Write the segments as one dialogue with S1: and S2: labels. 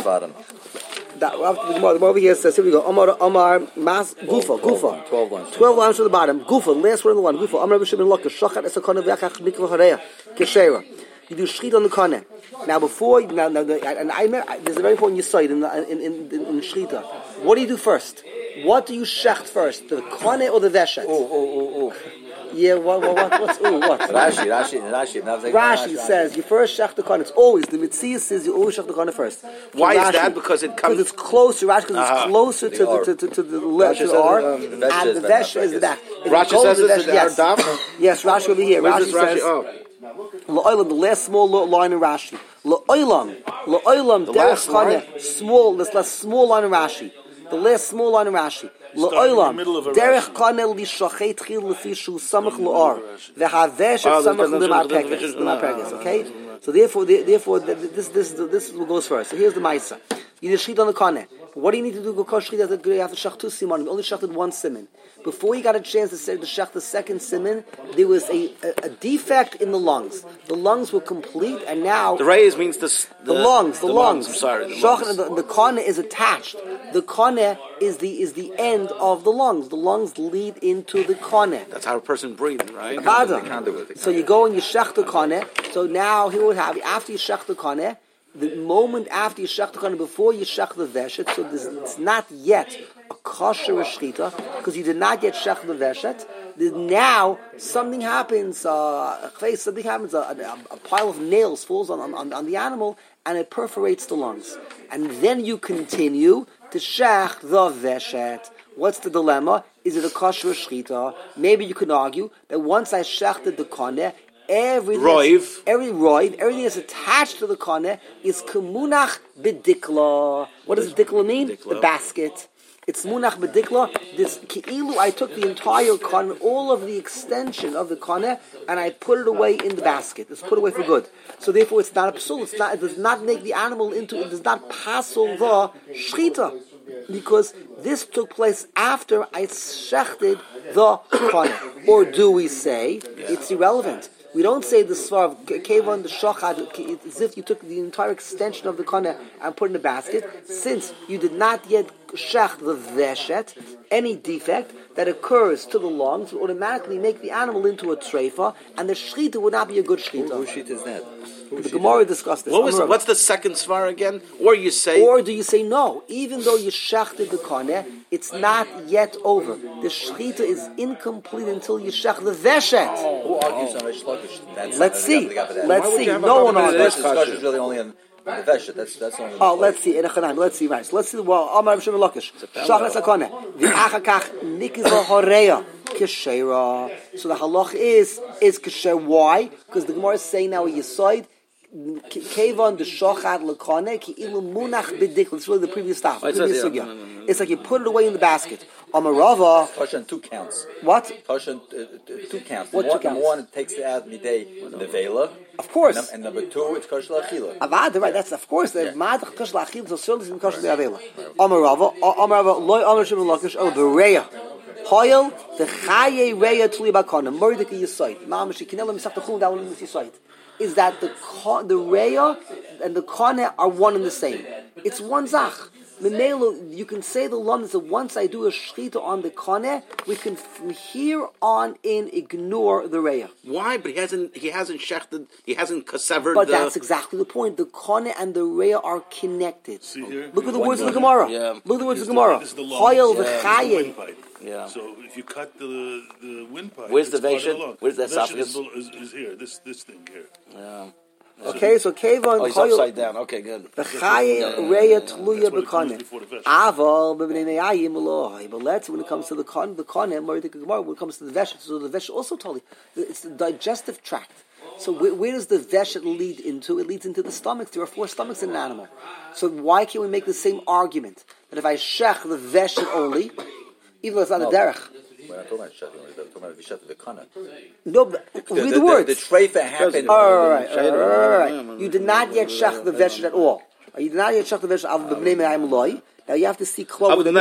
S1: bottom.
S2: The over here says, here we go. Amar mas gufa.
S1: 12 lines.
S2: 12 lines to the bottom. Gufa, last word of the one. Gufa. Amar b'shem l'ok shachat esakana v'achach mikva hareya keshera. You do shchita on the kone. Now before, and there's a very important yesod in shchita. What do you do first? What do you shecht first? The kone or the veshet? Yeah, what's what? Rashi says you first shech the kone. It's always the mitzvah says you always shech the kone first.
S3: Why
S2: Rashi,
S3: is that? Because
S2: it's closer. Rashi because it's closer to the R, and the veshet is the back.
S3: Rashi says it's the Daf.
S2: Yes, Rashi over here. Rashi says La'olam, the last small line in Rashi. La'olam, derech kane, small. This last small line in Rashi. The last small line in Rashi. La'olam, derech kane lishachet chil lefishu samach la'or vehavesh samach l'mapeges. Okay, so therefore, this goes first. So here's the ma'isa. You just shchit on the kane. What do you need to do? You have to shach two simanim. You only shachted one siman. Before you got a chance to shach the second siman, there was a defect in the lungs. The lungs were complete, and now
S3: the reyes means the
S2: lungs.
S3: I'm sorry,
S2: the kane is attached. The kane is the end of the lungs. The lungs lead into the kane.
S3: That's how a person breathes, right?
S2: So you go and you shach the kane. So now here we have after you shach the kane. The moment after you shech the kane, before you shech the veshet, so it's not yet a kosher shechita because you did not yet shech the veshet. Now something happens. A pile of nails falls on the animal and it perforates the lungs, and then you continue to shech the veshet. What's the dilemma? Is it a kosher shechita? Maybe you can argue that once I shechted the kane, everything that's attached to the kane is kemunach bedikla. What does dikla mean? The basket. It's munach bedikla. This ki'ilu, I took the entire kane, all of the extension of the kane, and I put it away in the basket. It's put away for good. So therefore, it's not a psul. It does not make the animal into. It does not passel the shchita, because this took place after I shechted the kane. Or do we say it's irrelevant? We don't say the svar of kevan the shachad as if you took the entire extension of the kane and put it in a basket, since you did not yet shech the veshet. Any defect that occurs to the lungs would automatically make the animal into a treifa, and the shchita would not be a good shchita.
S1: Whose shchita is that?
S2: The Gemara discussed this.
S3: What's the second svar again? Or do you say
S2: no? Even though you shechted the kane, it's not yet over. The shchita is incomplete until you shech the veshet.
S1: Who argues on Reish Lakish?
S2: Let's see. No one argues.
S1: This discussion is really only on the veshet. That's only.
S2: Let's see. Let's see. Right. So let's see. Well, Amar B'Shem Lakish. Shachas hakane. V'achakach nikva horeya keshera. So the halach is kesher. Why? Because the Gemara is saying now a yesod. Kevan the shochad lekane ki ilu munach bedikl. It's really the previous stuff. It's like you put it away in the basket. Amarava.
S1: Kashan 2 counts.
S2: What?
S1: Kashan 2 counts.
S2: What 2 counts?
S1: Number 1, it takes it out midday nevela.
S2: Of course.
S1: And number 2, it's kosher l'achila.
S2: Avad, right? That's of course the madach kosher l'achila. So certainly it's kosher l'avela. Amarava loy amar shem lakish o bereya. Hoyel the chaye reya tuli bakana mordek yisayt. Mamash kinela misach the chum that one yisayt. Is that the reya and the kane are one and the same? It's one zach. You can say the lumps that once I do a shchita on the kane, we can from here on in ignore the reya.
S3: Why? But he hasn't shechted. He hasn't severed.
S2: But that's exactly the point. The kane and the reya are connected. Look at the words of the Gemara.
S3: Yeah.
S2: Look at the words of the Gemara. Hoyel v'chaye.
S4: Yeah. So if you cut the windpipe,
S3: where's the veshet? Where's the esophagus?
S4: Is here. This thing here.
S3: Yeah.
S2: Okay, so Keva
S3: he's upside down. Okay, good.
S2: The chaye reya tluya b'kane. Aval b'bnei me'ayim loy. But when it comes to the kane, when it comes to the veshet, so the veshet also totally. It's the digestive tract. So where does the veshet lead into? It leads into the stomach. There are 4 stomachs in an animal. So why can't we make the same argument that if I shech the veshet only, even though it's not a derech?
S1: We're not talking about shechting. We're talking about vishat the kana.
S2: No, but read the words.
S1: The treifa happened.
S2: All right. You did not yet shech the veshet at all. You did not yet shech the veshet of the bnei me'ayim loy. Now you have to see close.
S3: What do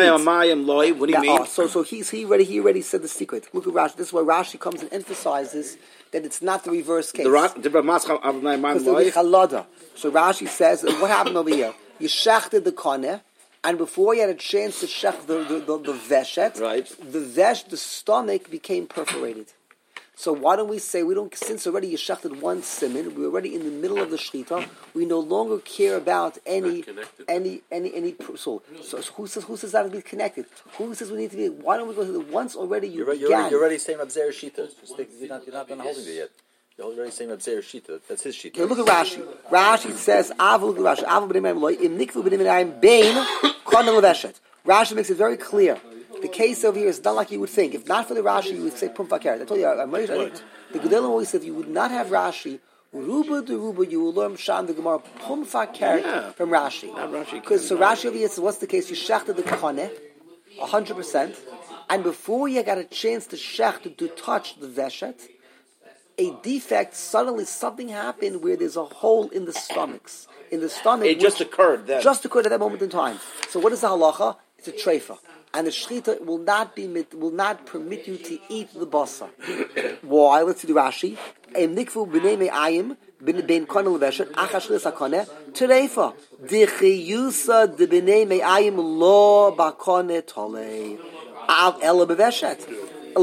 S3: you mean?
S2: So he already said the secret. Look at Rashi. This is why Rashi comes and emphasizes that it's not the reverse case. So Rashi says, what happened over here? you shechted the koneh, and before you had a chance to shech the veshet,
S3: Right.
S2: the stomach became perforated. So why don't we say since already you shechted one siman, we're already in the middle of the shechita, we no longer care about any so who says that to be connected? Who says we need to be? Why don't we go to the once already
S1: You're already saying Abzer Shita. You're not done holding it yet. You're already saying Abzer Shita. That's his Shita.
S2: Okay, look at Rashi. Rashi says, Avu Rashi, Avu b'nei loy im nikvu b'nei me'ayim bein konel leveshet. Rashi makes it very clear. The case over here is not like you would think. If not for the Rashi, you would say Pum Fakert. I told you, the Gedolim always said if you would not have Rashi, Ruba de Ruba, you will learn Sham the Gemara Pum Fakert from Rashi. Because so Rashi over here says, what's the case? You shechted the Koneh, 100%, and before you got a chance to shech to touch the Veshet, a defect, suddenly something happened where there's a hole in the stomachs. In the stomach.
S3: It just occurred then.
S2: Just occurred at that moment in time. So what is the halacha? It's a treifa. And the shechita will not permit you to eat the basa. Why? Let's see the Rashi. Em nikvu b'nei me'ayim ben konel leveshet achash l'sakoneh treifa d'chiyusa de b'nei me'ayim lo b'koneh tolei al ela b'veshet.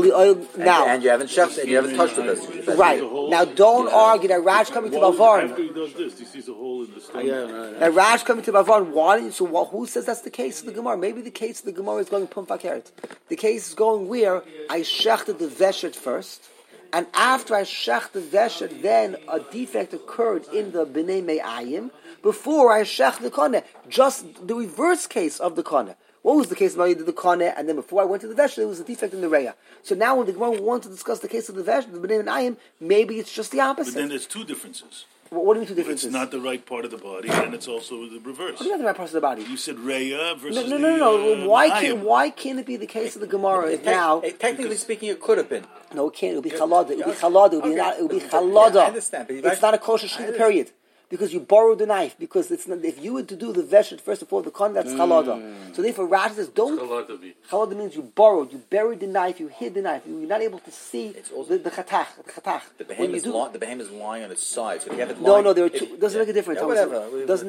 S2: Now,
S1: and you haven't touched the veshet.
S2: Right. Now, don't argue that Raj coming to Bavarn.
S4: After he does this, he sees a hole in the stomach.
S2: Now, Raj coming to Bavarn, why? So, who says that's the case of the Gemara? Maybe the case of the Gemara is going Pum Fakert. The case is going where I shechted the veshet first, and after I shechted the veshet, then a defect occurred in the b'nei me'ayim before I shechted the koneh. Just the reverse case of the koneh. What was the case of I did the koneh, and then before I went to the veshet, there was a defect in the reya. So now when the Gemara wants to discuss the case of the veshet, the b'nei me'ayim, maybe it's just the opposite.
S4: But then there's two differences.
S2: What do you mean two differences?
S4: It's not the right part of the body, and it's also the reverse.
S2: What do you mean the right parts of the body?
S4: You said reya versus
S2: No. Why can't it be the case of the Gemara if now?
S1: Technically speaking, it could have been.
S2: No, it can't. It would be chalada. It would be chalada. It would be chalada.
S1: Yeah, I understand. But
S2: it's not a kosher shechita, period. Because you borrowed the knife. Because it's not, if you were to do the veshet first before the kon, that's chalada. So therefore, Rashi says, don't. Chalada means you borrowed, you buried the knife, you hid the knife. You're not able to see the chatach.
S1: The behem is lying on its side. So if you have it
S2: lying, no, there are two. Doesn't make a difference.
S1: Whatever.
S2: Doesn't.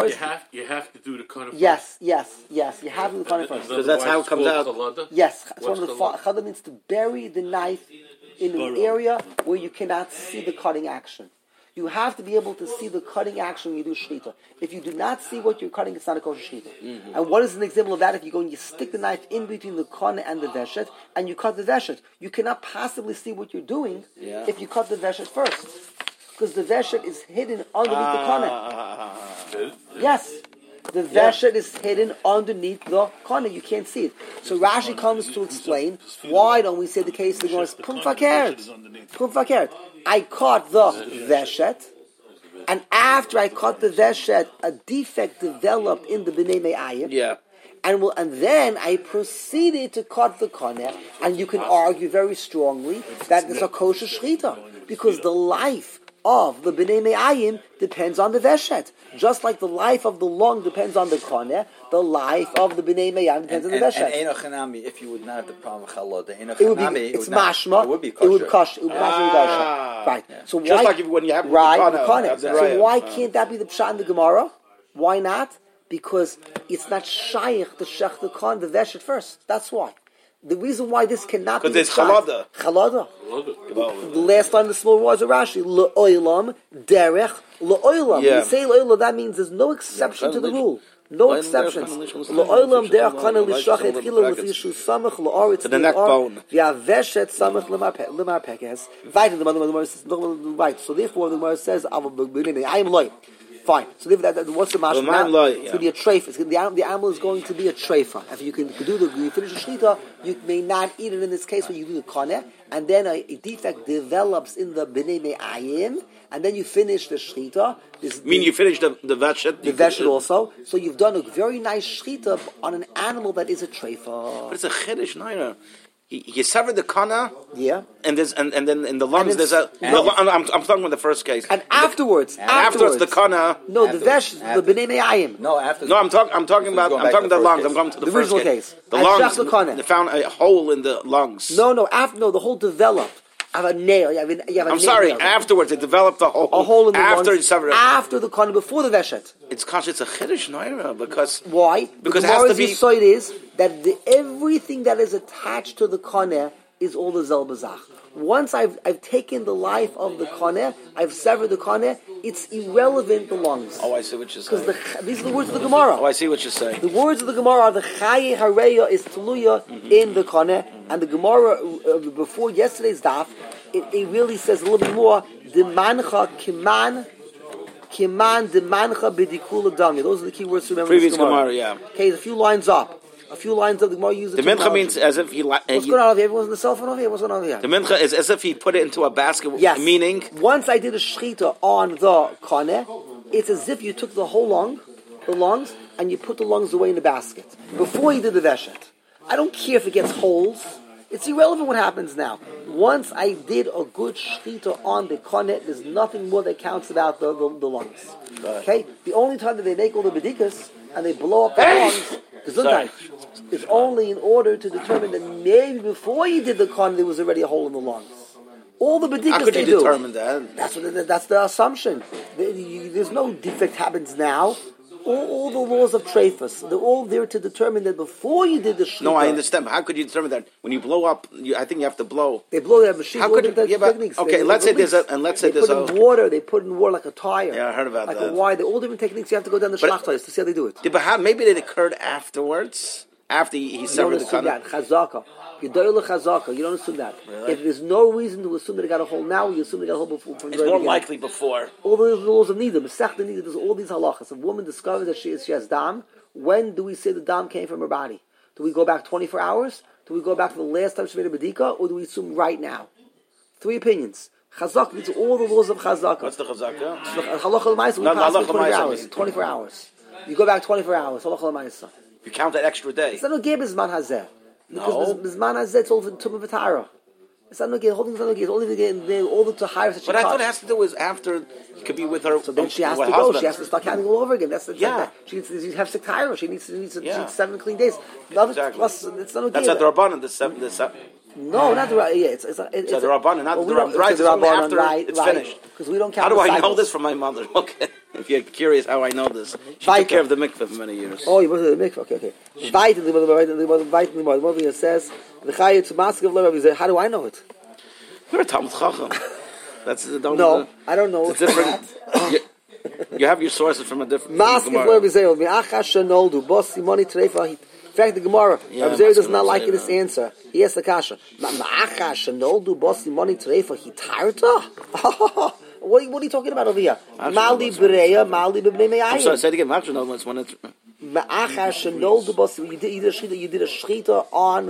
S5: You have to do the kon first.
S2: Yes. You have to do the kon first.
S3: Because that's how it comes out.
S2: Yes. Chalada means to bury the knife in an area where you cannot see the cutting action. You have to be able to see the cutting action when you do shechita. If you do not see what you're cutting, it's not a kosher shechita. Mm-hmm. And what is an example of that? If you go and you stick the knife in between the kon and the veshet, and you cut the veshet, you cannot possibly see what you're doing if you cut the veshet first. Because the veshet is hidden underneath the kon. Yes. The veshet is hidden underneath the kon. You can't see it. So Rashi comes to explain, why don't we say the case of the Gemara is Pum Fakert. I caught the veshet, and after I caught the veshet, a defect developed in the b'nei me'ayim.
S3: Yeah.
S2: And then I proceeded to cut the koneh, and you can argue very strongly that it's a kosher shechita, because the life of the b'nei me'ayim depends on the veshet. Just like the life of the lung depends on the koneh, the life of the b'nei me'ayim depends on the veshet.
S1: And enochanami, if you would not have the problem with challah, the
S2: it would be, it's mashma.
S1: It would be kosher.
S2: It would kosher. It would kosher. Right.
S1: Yeah.
S2: So
S3: just
S2: why,
S3: like when you have
S2: the koneh. So why can't that be the pshat in the Gemara? Why not? Because it's not shaykh to shech the kon, the veshet first. That's why. The reason why this cannot be
S3: because there's
S2: chalada. The last time the small was a Rashi le'olam derech le'olam. When you say le'olam, that means there's no exception to the rule. No exceptions. Le'olam derech kana l'shachet chila l'fishu samach la'aretz
S3: to the neck bone.
S2: V'aveshet samach l'mar pekes. Right. So therefore, the Gemara says, "I am loy." Fine. So what's the mashma now? It's going to be a treifa. The animal is going to be a treifa. If you can you finish the shechita, you may not eat it in this case when you do the koneh, and then a defect develops in the b'nei me'ayim, and then you finish the shechita.
S3: You finish the veshet?
S2: The veshet also. So you've done a very nice shechita on an animal that is a treifa.
S3: But it's a chiddush, naira. You severed the kana, and then in the lungs there's a. I'm talking about the first case.
S2: And afterwards
S3: the kana.
S2: No, the vesh, the b'nei me'ayim.
S1: No, after.
S3: No, I'm talking about the lungs. I'm coming to the first
S2: original case.
S3: The lungs. They found a hole in the lungs.
S2: No. The hole developed. have a nail. You have
S3: I'm sorry.
S2: nail.
S3: Afterwards, it developed a hole
S2: in the
S3: after
S2: lungs, after the Kana, before the Veshet.
S3: It's conscious a Chiddush Noira because
S2: why?
S3: Because
S2: the
S3: it has to be.
S2: The side is that everything that is attached to the Kana is all the Zelbazach. Once I've taken the life of the Koneh, I've severed the Koneh, it's irrelevant, the lungs.
S3: Oh, I see what you're saying.
S2: Because these are the words of the Gemara.
S3: Oh, I see what you're saying.
S2: The words of the Gemara are the Chaye Hareya is Teluya in the Koneh, and the Gemara, before yesterday's daf, it really says a little bit more, Demancha Kiman Demancha Bidikula Dami. Those are the key words to remember.
S3: Previous Gemara, yeah.
S2: Okay, a few lines up. A few lines of the Gemara uses
S3: the mincha means as if he.
S2: What's going on over here? Everyone's on the cell phone over here. What's going on over here?
S3: The mincha is as if he put it into a basket.
S2: Yes.
S3: Meaning,
S2: once I did a shechita on the kaneh, it's as if you took the whole the lungs, and you put the lungs away in the basket before you did the veshet. I don't care if it gets holes. It's irrelevant what happens now. Once I did a good shechita on the kaneh, there's nothing more that counts about the lungs. Okay? The only time that they make all the bedikas and they blow up the lungs. It's only in order to determine that maybe before you did the con there was already a hole in the lungs. All the bedikas
S3: how could you determine that?
S2: That's the assumption. There's no defect happens now. All the laws of Trefus, they're all there to determine that before you did the shita.
S3: No, I understand. How could you determine that? When you blow up, I think you have to blow.
S2: They blow their machine.
S3: How could you?
S2: Techniques.
S3: Okay, let's say there's a, and let's say there's a.
S2: They put in water like a tire.
S3: Yeah, I heard about
S2: like
S3: that.
S2: Like a wire. They're all different techniques. You have to go down the shlachtais to see how they do it.
S3: Yeah, but maybe it occurred afterwards, after he severed the
S2: cut. Chazaka. You don't assume that.
S3: Really?
S2: If there's no reason to assume that it got a hole now, you assume it got a hole before.
S3: It's more likely before.
S2: All the laws of Nida, Masechta Nida, there's all these halachas. A woman discovers that she has dam. When do we say the dam came from her body? Do we go back 24 hours? Do we go back to the last time she made a bedika? Or do we assume right now? 3 opinions. Chazak means all the laws of chazaka.
S3: What's the chazaka?
S2: Halacha l'maisa, we pass 24 hours. 24 hours. You go back 24 hours. Halacha l'maisa.
S3: You count that extra day.
S2: It's not no gay b'zman hazeh.
S3: No.
S2: Because b'zman hazeh, it's all the tum of v'tara. It's not no gay. Holding is not no gay. It's only all the taharas that she
S3: But I thought it has to do with after you could be with her.
S2: So then she has to
S3: husband.
S2: go. She has to start counting all over again. That's
S3: yeah.
S2: She needs to have 6 tahara. She needs 7 clean days.
S3: Exactly.
S2: Plus, it's not no
S3: That's
S2: gay.
S3: at the Rabbanan. No,
S2: not the Rabbanan. Yeah, it's
S3: the Rabbanan, not the Rabbanan.
S2: Right,
S3: after it's finished.
S2: Because we don't count.
S3: How do I know this from my mother? Okay, if you're curious how I know this, she took care of the mikveh for many years.
S2: Oh, you went to the mikveh. Okay. The movie says the chayit mask of Rabbi. How do I know it?
S3: You're a Talmud Chacham. That's
S2: no, I don't know.
S3: It's different. You have your sources from a different.
S2: Mask of Rabbi Zeil. Mi'achash shenoldu bosi moni treifa. In fact, the Gemara, Rabbi Zeil does not like this answer. He has the kasha. Ma'achash shenoldu bosi moni treifa hitarta. What are you talking about over here? Maldi Bereya, Maldi B'nei Me'ayin.
S3: I'm sorry, say it again. When it's
S2: Ma'achash shenoldu bosi. You did a shchita on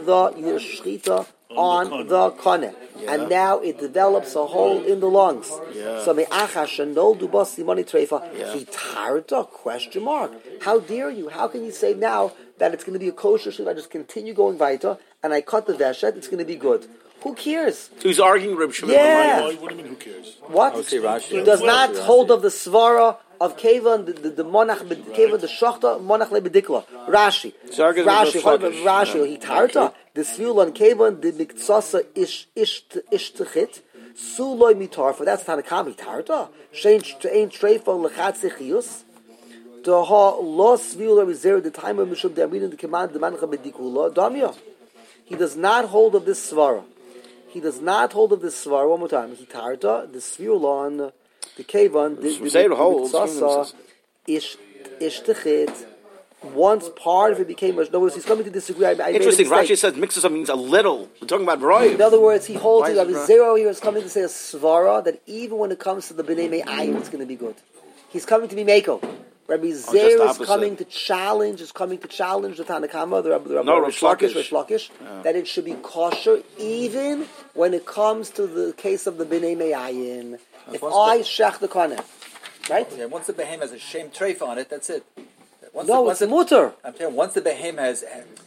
S2: the koneh.
S3: Yeah.
S2: And now it develops a hole in the lungs.
S3: Yeah.
S2: So me'achash shenoldu bosi moni treifa hitarta? Question mark. How dare you? How can you say now that it's going to be a kosher shit? I just continue going weiter and I cut the veshet. It's going to be good. Who cares?
S3: So he's arguing Reb Shimon.
S2: Yeah.
S4: What do you mean? Who cares?
S2: What? He does not hold of the svara of Kevan, the monach, Kevan, the shachta, monach lebedikla. Rashi. Rashi, he tarta. The svil on Kevan, the miktsasa ish techit. Suloi mitarfa. That's Tanakam, he tarta. Shein treifa lechat sechius. The ha lo svil reserve the time of Mishum De'amin the command the mancha bedikula damya. He does not hold of this svara. One more time. He tarta the svil on the Kevan, the mitzasa, ish techit. Once part of it became much. In other words, he's coming to disagree.
S3: Interesting. Rashi says mixes means a little. We're talking about roy.
S2: In other words, he holds it. Rabbi Zero here is coming to say a svara that even when it comes to the b'nei me'ayin, it's going to be good. He's coming to be meko. Rabbi Zero is coming to challenge. The Tanakama, the Rabbi Rish Lakish, that it should be kosher even when it comes to the case of the b'nei me'ayin. If I shech the koneh, right?
S1: Yeah, once the behem has a shem treifa on it, that's it.
S2: It's mutter.
S1: I'm telling you, once the behem has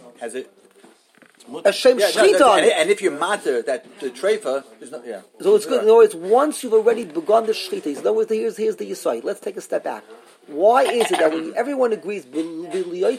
S2: a shem shchita on it,
S1: and if you're matter that the treifa is not, yeah.
S2: So it's good. In other words, once you've already begun the shchita, in other words, here's the yisai. Let's take a step back. Why is it that when everyone agrees, everyone agrees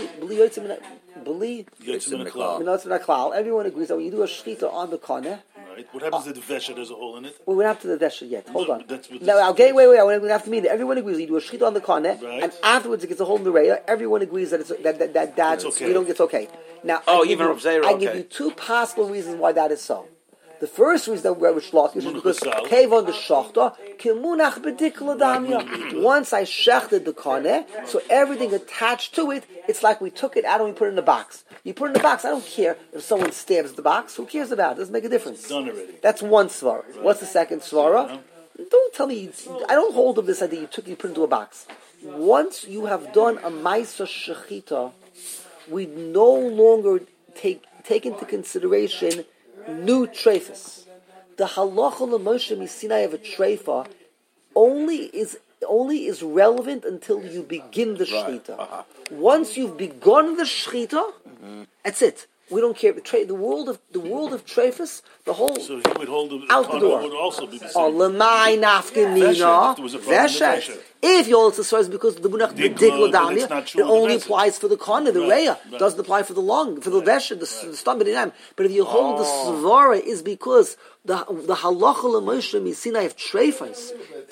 S2: that when you do a shchita on the koneh,
S4: Right. What happens to the vesha? There's a hole in it.
S2: We're not to the vesha yet. Hold on.
S4: That's what
S2: No, okay, wait. I want to have to mean that everyone agrees. You do a shchita on the karneh,
S4: Right.
S2: and afterwards it gets a hole in the reya. Everyone agrees that that's
S4: okay.
S2: You don't. It's okay. Now,
S3: even Rav Zera,
S2: I give
S3: okay.
S2: you two possible reasons why that is so. The first reason that we're Shlokish is because
S4: Munach
S2: Kevon the Shachta, Kimunach B'dikla Damya. Once I shechted the karneh, so everything attached to it, it's like we took it out and we put it in the box. You put it in the box, I don't care if someone stabs the box, who cares about it? It doesn't make a difference.
S4: It's done already.
S2: That's one svara. Right. What's the second svara? Don't tell me, I don't hold of this idea you put it into a box. Once you have done a Maisa Shechita, we no longer take into consideration new treifas. The halacha l'Moshe Misinai of a treifa only is relevant until you begin the shechita. Once you've begun the shechita, that's it. We don't care. The world of treifas, the whole
S4: So he would hold the
S2: out the door.
S4: would also be the
S2: Oh,
S4: same.
S2: lemai nafkamina veshet. If you also says because the munach
S4: Digla,
S2: digla
S4: but it's
S2: damia,
S4: not
S2: it
S4: true of the
S2: only
S4: veshet.
S2: applies for the corner, the
S4: Right,
S2: reya.
S4: right.
S2: Doesn't apply for the lung, for the veshet, the stomach. But if you hold the svara, is because the halacha l'Moshe Misinai of treifas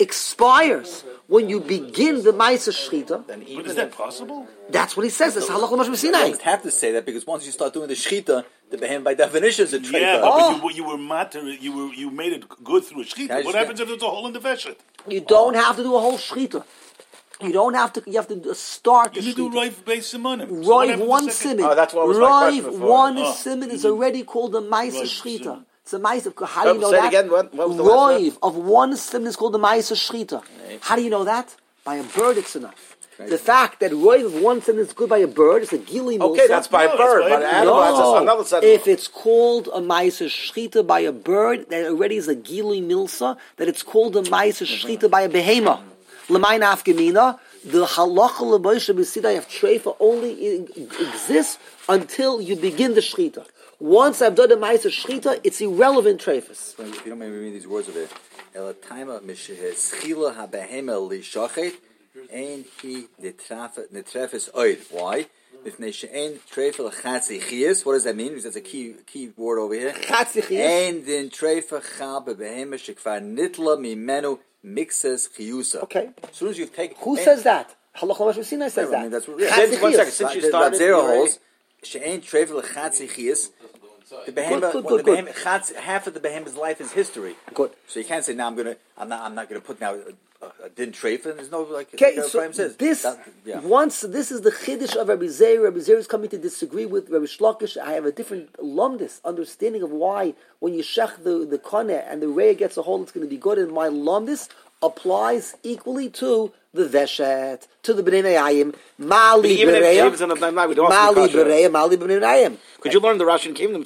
S2: expires when you begin the ma'aser shchita.
S4: But is that possible?
S2: That's what he says. That's halacha l'Moshe
S1: You
S2: Misinai.
S1: almost have to say that because once you start doing the shechita, the behem by definition is a treifa.
S4: Yeah,
S2: Oh.
S4: but you were matter. You made it good through a shechita. What happens if there's a hole in the veshet?
S2: You don't have to do a whole shchita. You don't have to. You have to start the
S4: You do
S2: shchita.
S4: Rive based simonim.
S2: Rive one simon.
S3: Oh, that's what was my question
S2: Rive
S3: before.
S2: one simon is already called a ma'aser
S4: Right,
S2: shchita.
S4: simon.
S2: It's a ma'aser. How do you know
S3: say it
S2: that?
S3: again. What was the last
S2: Rive of one simon is called a ma'aser shchita. How do you know that? By a bird, it's enough. The fact that Rive of one simon is good by a bird is a gili milsa.
S3: Okay, that's by a
S4: No,
S3: bird,
S4: it's by
S3: but
S4: a
S3: an
S4: bird.
S3: animal, that's just another set.
S2: If it's called a ma'aser shchita by a bird, that already is a gili milsa. That it's called a ma'aser shchita by a behema. L'mayin afgemina. The halacha l'Moshe Misinai of treifa only exists until you begin the shchita. Once I've done the ma'aser shchita, it's irrelevant treifas.
S1: If you don't mind me reading these words of it, Elataima mishehezchila habehema lishachet, and he netrefes oid. Why? Mifnei she'en treifa l'chatzi chiyas. What does that mean? Because that's a key word over here.
S2: Chatzi chiyas.
S1: And then treifa chab behema shekvar nitla mimenu mixes chiyusa.
S2: Okay.
S1: As soon as you've taken...
S2: Who says that? Halacha l'Moshe Misinai says
S1: I
S2: that.
S1: mean, that's what...
S2: Chatzi
S3: One second,
S2: chiyas.
S3: since you started...
S1: Zero holes. She'en treifa l'chatzi chiyas. The behema,
S2: Good.
S1: half of the behema's life is history.
S2: Good.
S1: So you can't say now I'm not gonna put now a din treifa. There's no like.
S2: Okay,
S1: like
S2: so
S1: Ephraim says.
S2: this
S1: Yeah.
S2: once this is the chiddush of Rabbi Zeir. Rabbi Zeir is coming to disagree with Rabbi Shlokish. I have a different lumdis understanding of why when you shech the koneh and the reya gets a hole, it's going to be good. And my lumdis applies equally to the veshet, to the bnei ayim, mali
S3: Even if
S2: bereya,
S3: David's in the night, we don't
S2: mali
S3: have to be kosher.
S2: bereya, mali bnei ayim.
S3: Could you learn the Russian kingdom?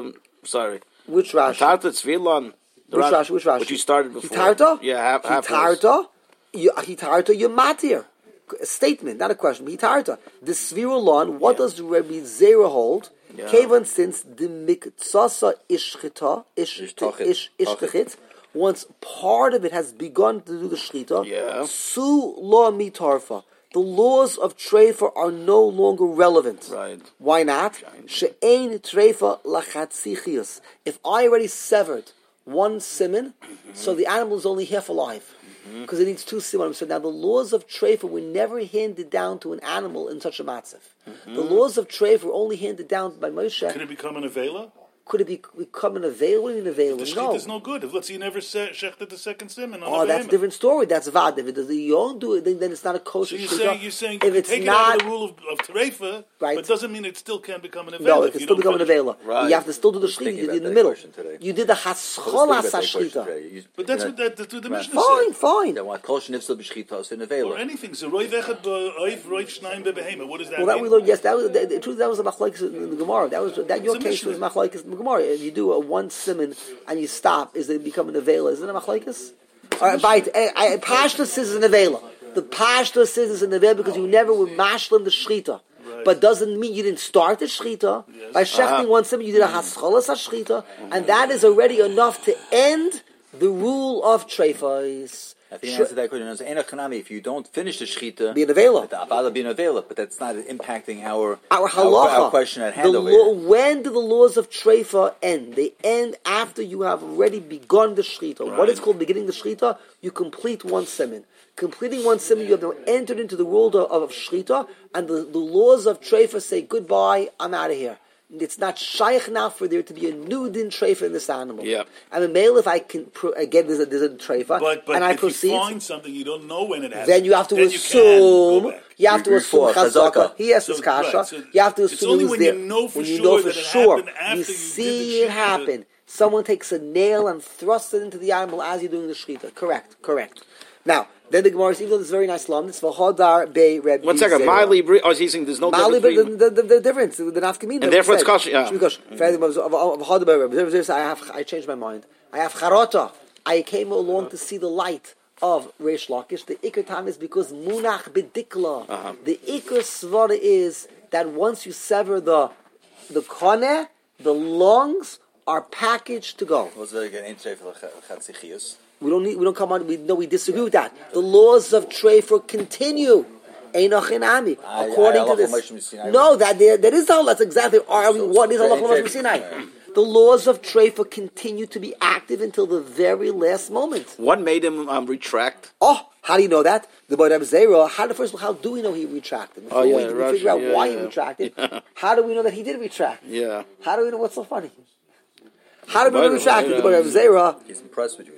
S3: Sorry.
S2: Which Rashi?
S3: Tarta Tzvilon.
S2: Which Rashi?
S3: Which you started before.
S2: Hitarta?
S3: Yeah, half
S2: Hitarta? Hitarta, you're matir. A statement, not a question. Hitarta. The Svirulon, what does Rabbi Zera hold? Kevan since the miktsasa ishtachit, once part of it has begun to do the shchita, su law mitarfa. The laws of treifa are no longer relevant.
S3: Right.
S2: Why not? She'ein treifa lachatzichius. If I already severed one simon, so the animal is only half alive. Because it needs two simanim. So now the laws of treifa were never handed down to an animal in such a matzav. The laws of treifa were only handed down by Moshe.
S4: Could it become an avela?
S2: Could it become an avail? What do you mean avail?
S4: The shechita is no good. If let's say you never shechted the second simon.
S2: Oh, that's a different story. That's vad. If you don't do it, then it's not a kosher.
S4: So you're saying
S2: if
S4: you
S2: it's
S4: take
S2: not,
S4: it out of the rule of treifa,
S2: right.
S4: but doesn't mean it still can't become an avela.
S2: No, it can still become an avela.
S1: Right.
S2: You have to still do the shechita. You did in the middle. You did the haschol shechita.
S4: But that's what the Mishnah
S2: said. Fine.
S1: That what kol shnifsel b'shchita in avela.
S4: Or anything. So roiv echad b'oiv roiv shnayim bebehema. What does that mean?
S2: Well, that we learned. Yes, that was the truth. That was a machlokes in the Gemara. That your case was machlokes in the Gemara. If you do a one simon and you stop, is it become an avela? Isn't it a machlokes? All right, Pashta says it's an avela. The Pashta says it's an avela because you never were mashlim the shchita. Right. But doesn't mean you didn't start the shchita. Yes. By shechting one simon, you did a haschalas shchita, and that is already enough to end the rule of treifos.
S1: I think answer that question. If you don't finish the shechita,
S2: be nevela.
S1: But that's not impacting our
S2: halacha.
S1: Our question at hand over here.
S2: When do the laws of treifa end? They end after you have already begun the shechita. Right. What is called beginning the shechita? You complete one siman. Completing one siman, you have now entered into the world of shechita, and the laws of treifa say goodbye. I'm out of here. It's not shaykh now for there to be a new din treifa in this animal.
S3: Yeah.
S2: I'm a male if I can again. There's a treifa,
S4: but
S2: and I
S4: if
S2: proceed.
S4: you find something you don't know when it happens,
S2: then you have to assume. You have to assume chazaka. He has his kasha.
S4: Right, so
S2: you have to assume it was there.
S4: You know for
S2: when
S4: sure
S2: you know for
S4: that it
S2: sure,
S4: happened after
S2: you
S4: you
S2: see
S4: did
S2: it happen. Someone takes a nail and thrusts it into the animal as you're doing the shechita. Correct. Now. Then the Gemara says, even though this is very nice lam, it's v'hodar bei Rebbe.
S3: 1 second, Mali, he's saying there's no difference.
S2: The difference, the nafkamina.
S3: And therefore it's kosher, yeah.
S2: I changed my mind. I have charata. I came along to see the light of Reish Lakish. The ikar time is because munach bedikla. The ikar svara is that once you sever the koneh, the lungs are packaged to go. We don't come on. We disagree with that. The laws of treifa continue. According to this, no, that is the. That's exactly. What is halacha Sinai? The laws of treifa continue to be active until the very last moment.
S3: What made him retract?
S2: Oh, how do you know that? The boy Reb Zera. How do we know he retracted? Before we figure out why he retracted. How do we know that he did retract?
S3: Yeah.
S2: How do we know what's so funny? How do we know retracted? The boy Reb Zera.
S1: He's impressed with you.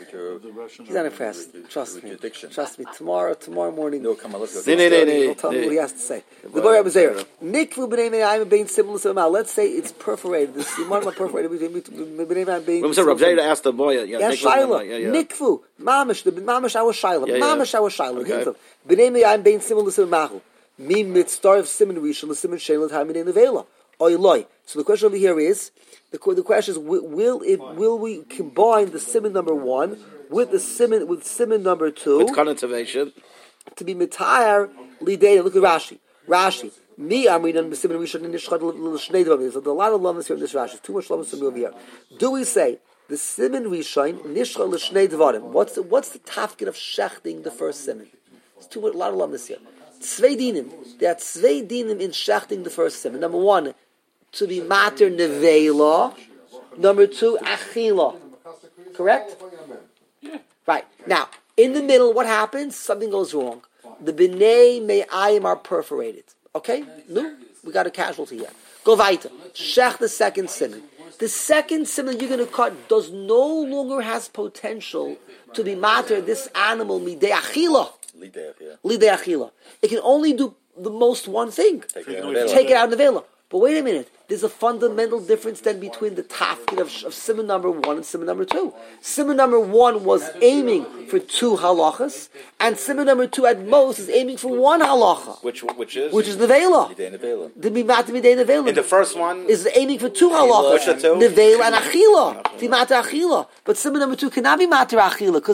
S2: He's not impressed. Trust me. Tomorrow morning.
S1: No, come on, let's
S2: go. He'll tell me what he has to say. The boy Rabbi Zera. Nikvu b'nei me'ayim bein similar to mal. Let's say it's perforated. This simon perforated b'nei me'ayim bein.
S3: When Rabbi Zera asked the boy,
S2: Shaila. Nikvu. Mamish. The mamish our Shaila. Mamish our Shaila. B'nei me'ayim bein similar to mal. Mi mitzvah simin rishon l'simin shein l'tayminei nevela. Oiloi. So the question over here is. The question is: will we combine the siman number 1 with the siman number 2
S3: with connotation
S2: to be mitayar lidei? Look at Rashi. Me amrinan b'siman rishon nishchad l'shnei devarim. There's a lot of lamas here in this Rashi. Too much lamas from over here. Do we say the siman rishon nishchad l'shnei devarim? What's the tafkid of shechting the first siman? It's a lot of lamas here. Tzvei dinim. There are tzvei dinim in shechting the first siman. Number 1. To be mater nevela. Number 2, achila. Correct?
S5: Yeah.
S2: Right. Now, in the middle, what happens? Something goes wrong. The b'nei me'ayim are perforated. Okay? No? We got a casualty here. Go weiter. Shech the second siman. The second siman you're going to cut does no longer has potential to be mater this animal midei achila. Lidei achila. It can only do the most one thing. Take it out of the nevela. But wait a minute. There's a fundamental difference then between the tafkid of siman number 1 and siman number 2. Siman number 1 was aiming for 2 halachas, and siman number 2 at most is aiming for 1 halacha.
S3: Which is
S2: nevela. The mimata midei nevela.
S3: In the first one
S2: is aiming for 2 halachas. Nevela and achila. Timata achila. But siman number 2 cannot be mater achila because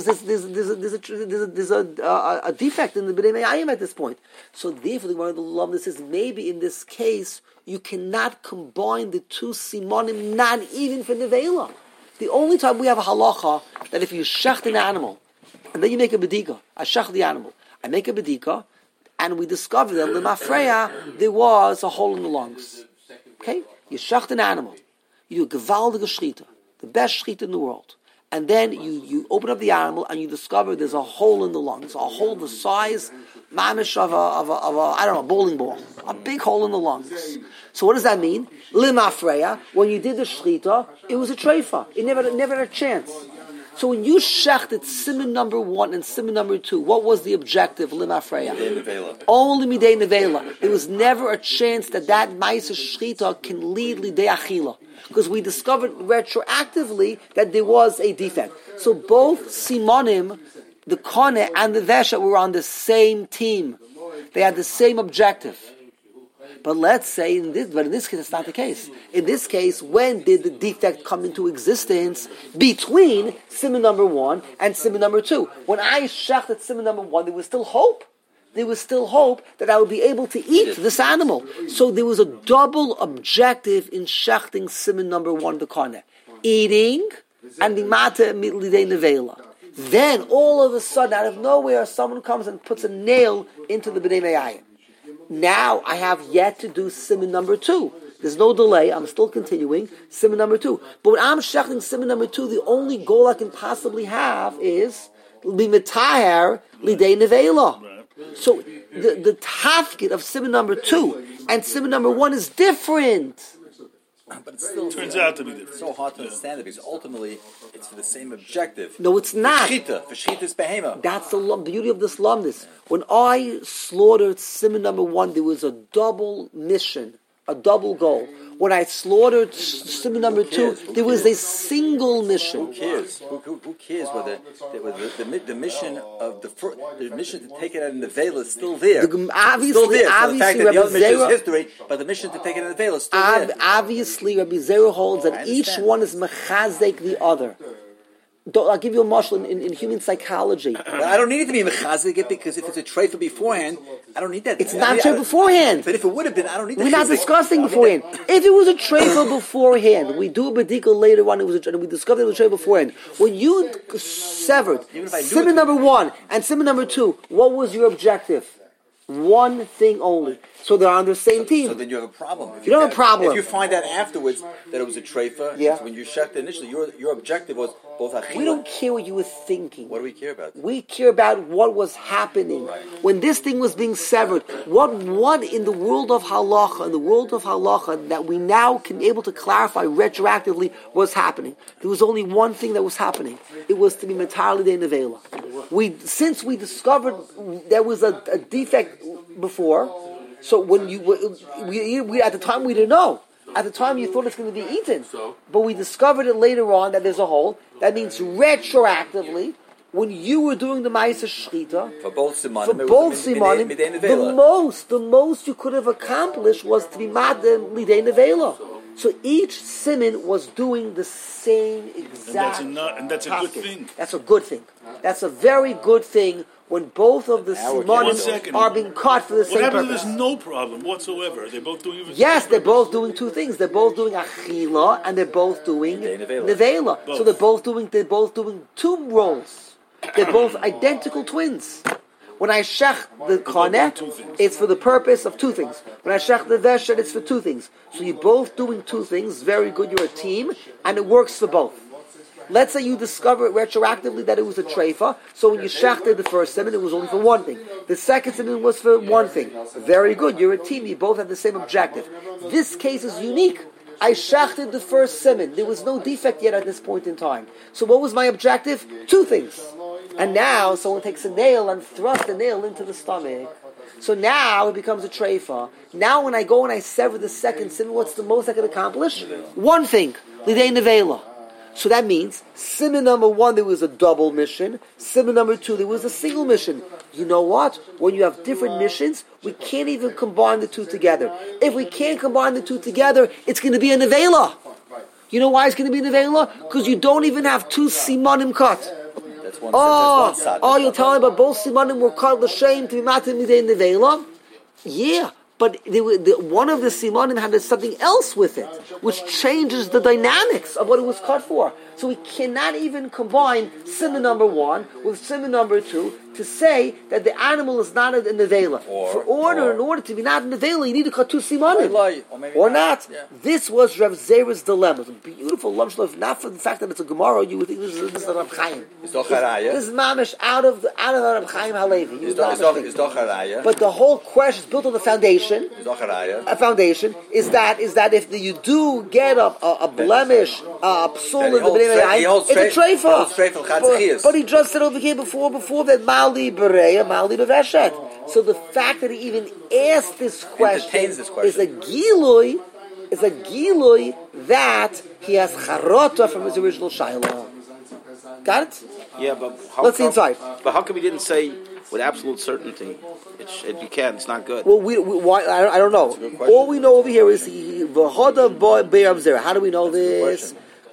S2: there's a defect in the b'nei me'ayim at this point. So therefore, the Gemara says maybe in this case. You cannot combine the 2 simonim, not even for nevela. The only time we have a halacha that if you shecht an animal and then you make a bedika, I shecht the animal, I make a bedika, and we discover that l'mafreya there was a hole in the lungs. Okay, you shecht an animal, you do a gewaldige shechita, the best shechita in the world, and then you open up the animal and you discover there's a hole in the lungs, a hole the size. Mamish of a bowling ball, a big hole in the lungs. So what does that mean? Limafreya. When you did the shechita, it was a treifa. It never had a chance. So when you shechted siman number 1 and siman number 2, what was the objective? Limafreya. Only midei nevela. There was never a chance that ma'aser shechita can lead lidei achila, because we discovered retroactively that there was a defect. So both simonim. The Kone and the Vesha were on the same team. They had the same objective. But let's say in this case it's not the case. In this case, when did the defect come into existence between siman number 1 and siman number 2? When I shechted siman number 1, there was still hope. There was still hope that I would be able to eat this animal. So there was a double objective in shechting siman number 1, the Kone. Eating and the mata lidei nevela. Then, all of a sudden, out of nowhere, someone comes and puts a nail into the B'nai Me'ayim. Now, I have yet to do siman number 2. There's no delay. I'm still continuing. Siman number 2. But when I'm shechting siman number 2, the only goal I can possibly have is Limitaher Lidei Nevela. So, the tafkid of siman number 2 and siman number 1 is different.
S1: But it still
S4: turns out to be different.
S1: It's so hard to understand it because ultimately it's for the same objective.
S2: No, it's not.
S1: For Shechita's behema.
S2: That's the beauty of this lumnus. When I slaughtered siman number 1, there was a double mission, a double goal. When I slaughtered siman number 2, there was a single mission.
S1: Who cares? Who cares whether the mission of the mission to take it out in the veil is still there?
S2: Obviously,
S1: still there. So the fact that the other mission is
S2: Zera,
S1: history, but the mission to take it in the veil is still there.
S2: Obviously, Rabbi Zera holds that each one is mechazek the other. I'll give you a marshal in human psychology.
S1: But I don't need it to be mechazik because if it's a treifa beforehand, I don't need that.
S2: It's not treifa beforehand.
S1: But if it would have been, I don't need that.
S2: We're not discussing beforehand. If it was a treifa beforehand, we do a bedika later on, and we discovered it was a treifa beforehand. When you severed siman number 1 and siman number 2, what was your objective? One thing only. So they're on the same team.
S1: So then you have a problem.
S2: You don't have a problem.
S1: If you find out afterwards that it was a treifa, when you shechted initially, your objective was both achila.
S2: We don't care what you were thinking.
S1: What do we care about?
S2: We care about what was happening. Right. When this thing was being severed, what in the world of halacha, that we now can able to clarify retroactively was happening. There was only one thing that was happening. It was to be metarli de nevela. Since we discovered there was a defect before, so when we at the time we didn't know. At the time you thought it's going to be eaten. But we discovered it later on that there's a hole. That means retroactively, when you were doing the Ma'aser Shechita,
S1: for both simanim,
S2: the most you could have accomplished was to be madem lidei nevela. So each siman was doing the same exact.
S4: And that's a good thing.
S2: That's a good thing. That's a very good thing when both of the simanim are being cut for the same purpose.
S4: What happens if there's no problem whatsoever? They're both doing it.
S2: Yes, they're both doing two things. They're both doing achila and they're both doing nevela. So they're both doing two roles. They're both identical twins. When I shech the kaneh, it's for the purpose of two things. When I shech the veshet, it's for two things. So you're both doing two things. Very good. You're a team, and it works for both. Let's say you discover retroactively that it was a treifa. So when you shechted the first siman, it was only for one thing. The second siman was for one thing. Very good. You're a team. You both have the same objective. This case is unique. I shechted the first siman. There was no defect yet at this point in time. So what was my objective? Two things. And now someone takes a nail and thrusts the nail into the stomach. So now it becomes a treifa. Now when I go and I sever the second siman, what's the most I can accomplish? One thing. Lidei nevela. So that means siman number 1 there was a double mission. Siman number 2 there was a single mission. You know what? When you have different missions, we can't even combine the two together. If we can't combine the two together, it's going to be a nevela. You know why it's going to be a nevela? Because you don't even have two simanim cut. You're telling me about both simanim were cut l'shem to be matim midei nevela? Yeah, but one of the simanim had something else with it, which changes the dynamics of what it was cut for. So we cannot even combine siman number 1 with siman number 2 to say that the animal is not a nevela. In order to be not a nevela, you need to cut two simanim. Or not. Yeah. This was Rav Zera's dilemma. It's a beautiful lumshlof, not for the fact that it's a Gemara, you would think this is a Rav Chaim. This is mamish out of Rav Chaim Halevi. But the whole question is built on the foundation. A foundation is that if you do get a blemish, a psul in the it's a treifa. But he just said over here before that Mali Bereya, Mali Beveshet. So the fact that he even asked this question is a gilui that he has charota from his original shayla. Got it?
S3: Yeah, but
S2: let's see inside.
S3: But how come he didn't say with absolute certainty? You can't. It's not good.
S2: Well, why? I don't know. All we know over here is V'hoda Be'er Zera. How do we know this?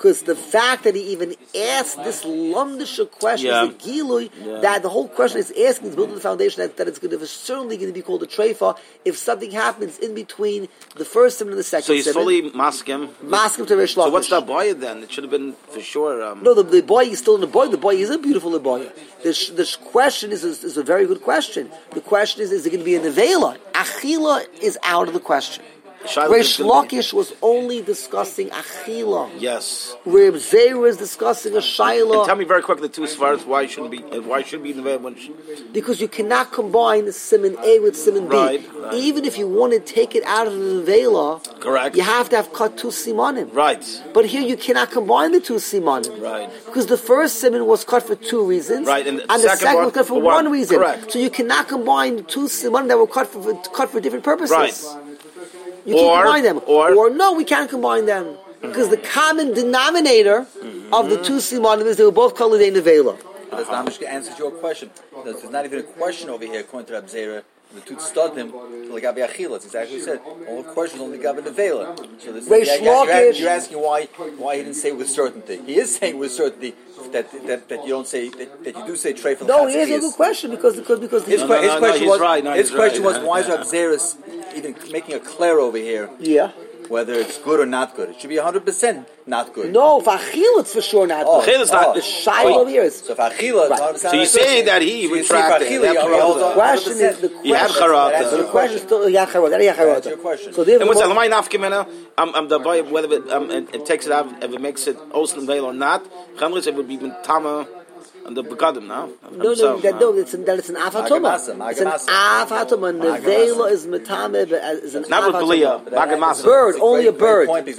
S2: Because the fact that he even asked this lumdisha question is a gilui, that the whole question is asking is building the foundation that it's going to certainly going to be called a treifa if something happens in between the first simon and the second.
S3: So he's
S2: simon.
S3: fully maskim.
S2: Maskim to Reish Lakish.
S3: So what's the boy then? It should have been for sure.
S2: No, the boy is still in the boy. The boy is a beautiful boy. This question is a very good question. The question is it going to be a nevela? Achila is out of the question. Reish Lakish was only discussing achila.
S3: Yes.
S2: Reb Zera is discussing a shaila.
S3: And tell me very quickly the two svaras why should be in the way when
S2: because you cannot combine the siman A with siman B.
S3: Right.
S2: Even if you want to take it out of the nevela,
S3: correct.
S2: You have to have cut two simanim.
S3: Right.
S2: But here you cannot combine the two simanim.
S3: Right.
S2: Because the first siman was cut for two reasons.
S3: Right. And
S2: the second was cut for one reason.
S3: Correct.
S2: So you cannot combine the two simanim that were cut for different purposes.
S3: Right.
S2: You can't combine them. Or no, we can't combine them. Because the common denominator of the two simanim is they were both called a nevela.
S1: That's not much to answer your question. There's not even a question over here, according to Reb Zera. The two studim, Legabi Achila. It's exactly what he said. All the questions on Legabi Nevela. So this you're asking why he didn't say with certainty. He is saying with certainty that you don't say that you do say trey for the
S2: no, he has a good question because
S1: his question was why is Reb Zera even making a clear over here?
S2: Yeah.
S1: Whether it's good or not good. It should be 100% not good.
S2: No, for Achila it's for sure not good.
S3: Achila is not.
S2: The shaila over here is.
S1: So for Achila,
S2: right.
S3: So you say that he retracted.
S2: The question is the question is still Yacharot.
S1: That's your question.
S2: So therefore,
S3: and what's that? Lamai nafkimena. I'm the boy whether it takes it out if it makes it oslim veil or not. Chamlis it would be tama. And the begadim now.
S2: No, it's an afatoma. It's an afatoma. Nevela is metame, is an
S3: not with belia.
S2: Bird, only a bird. Only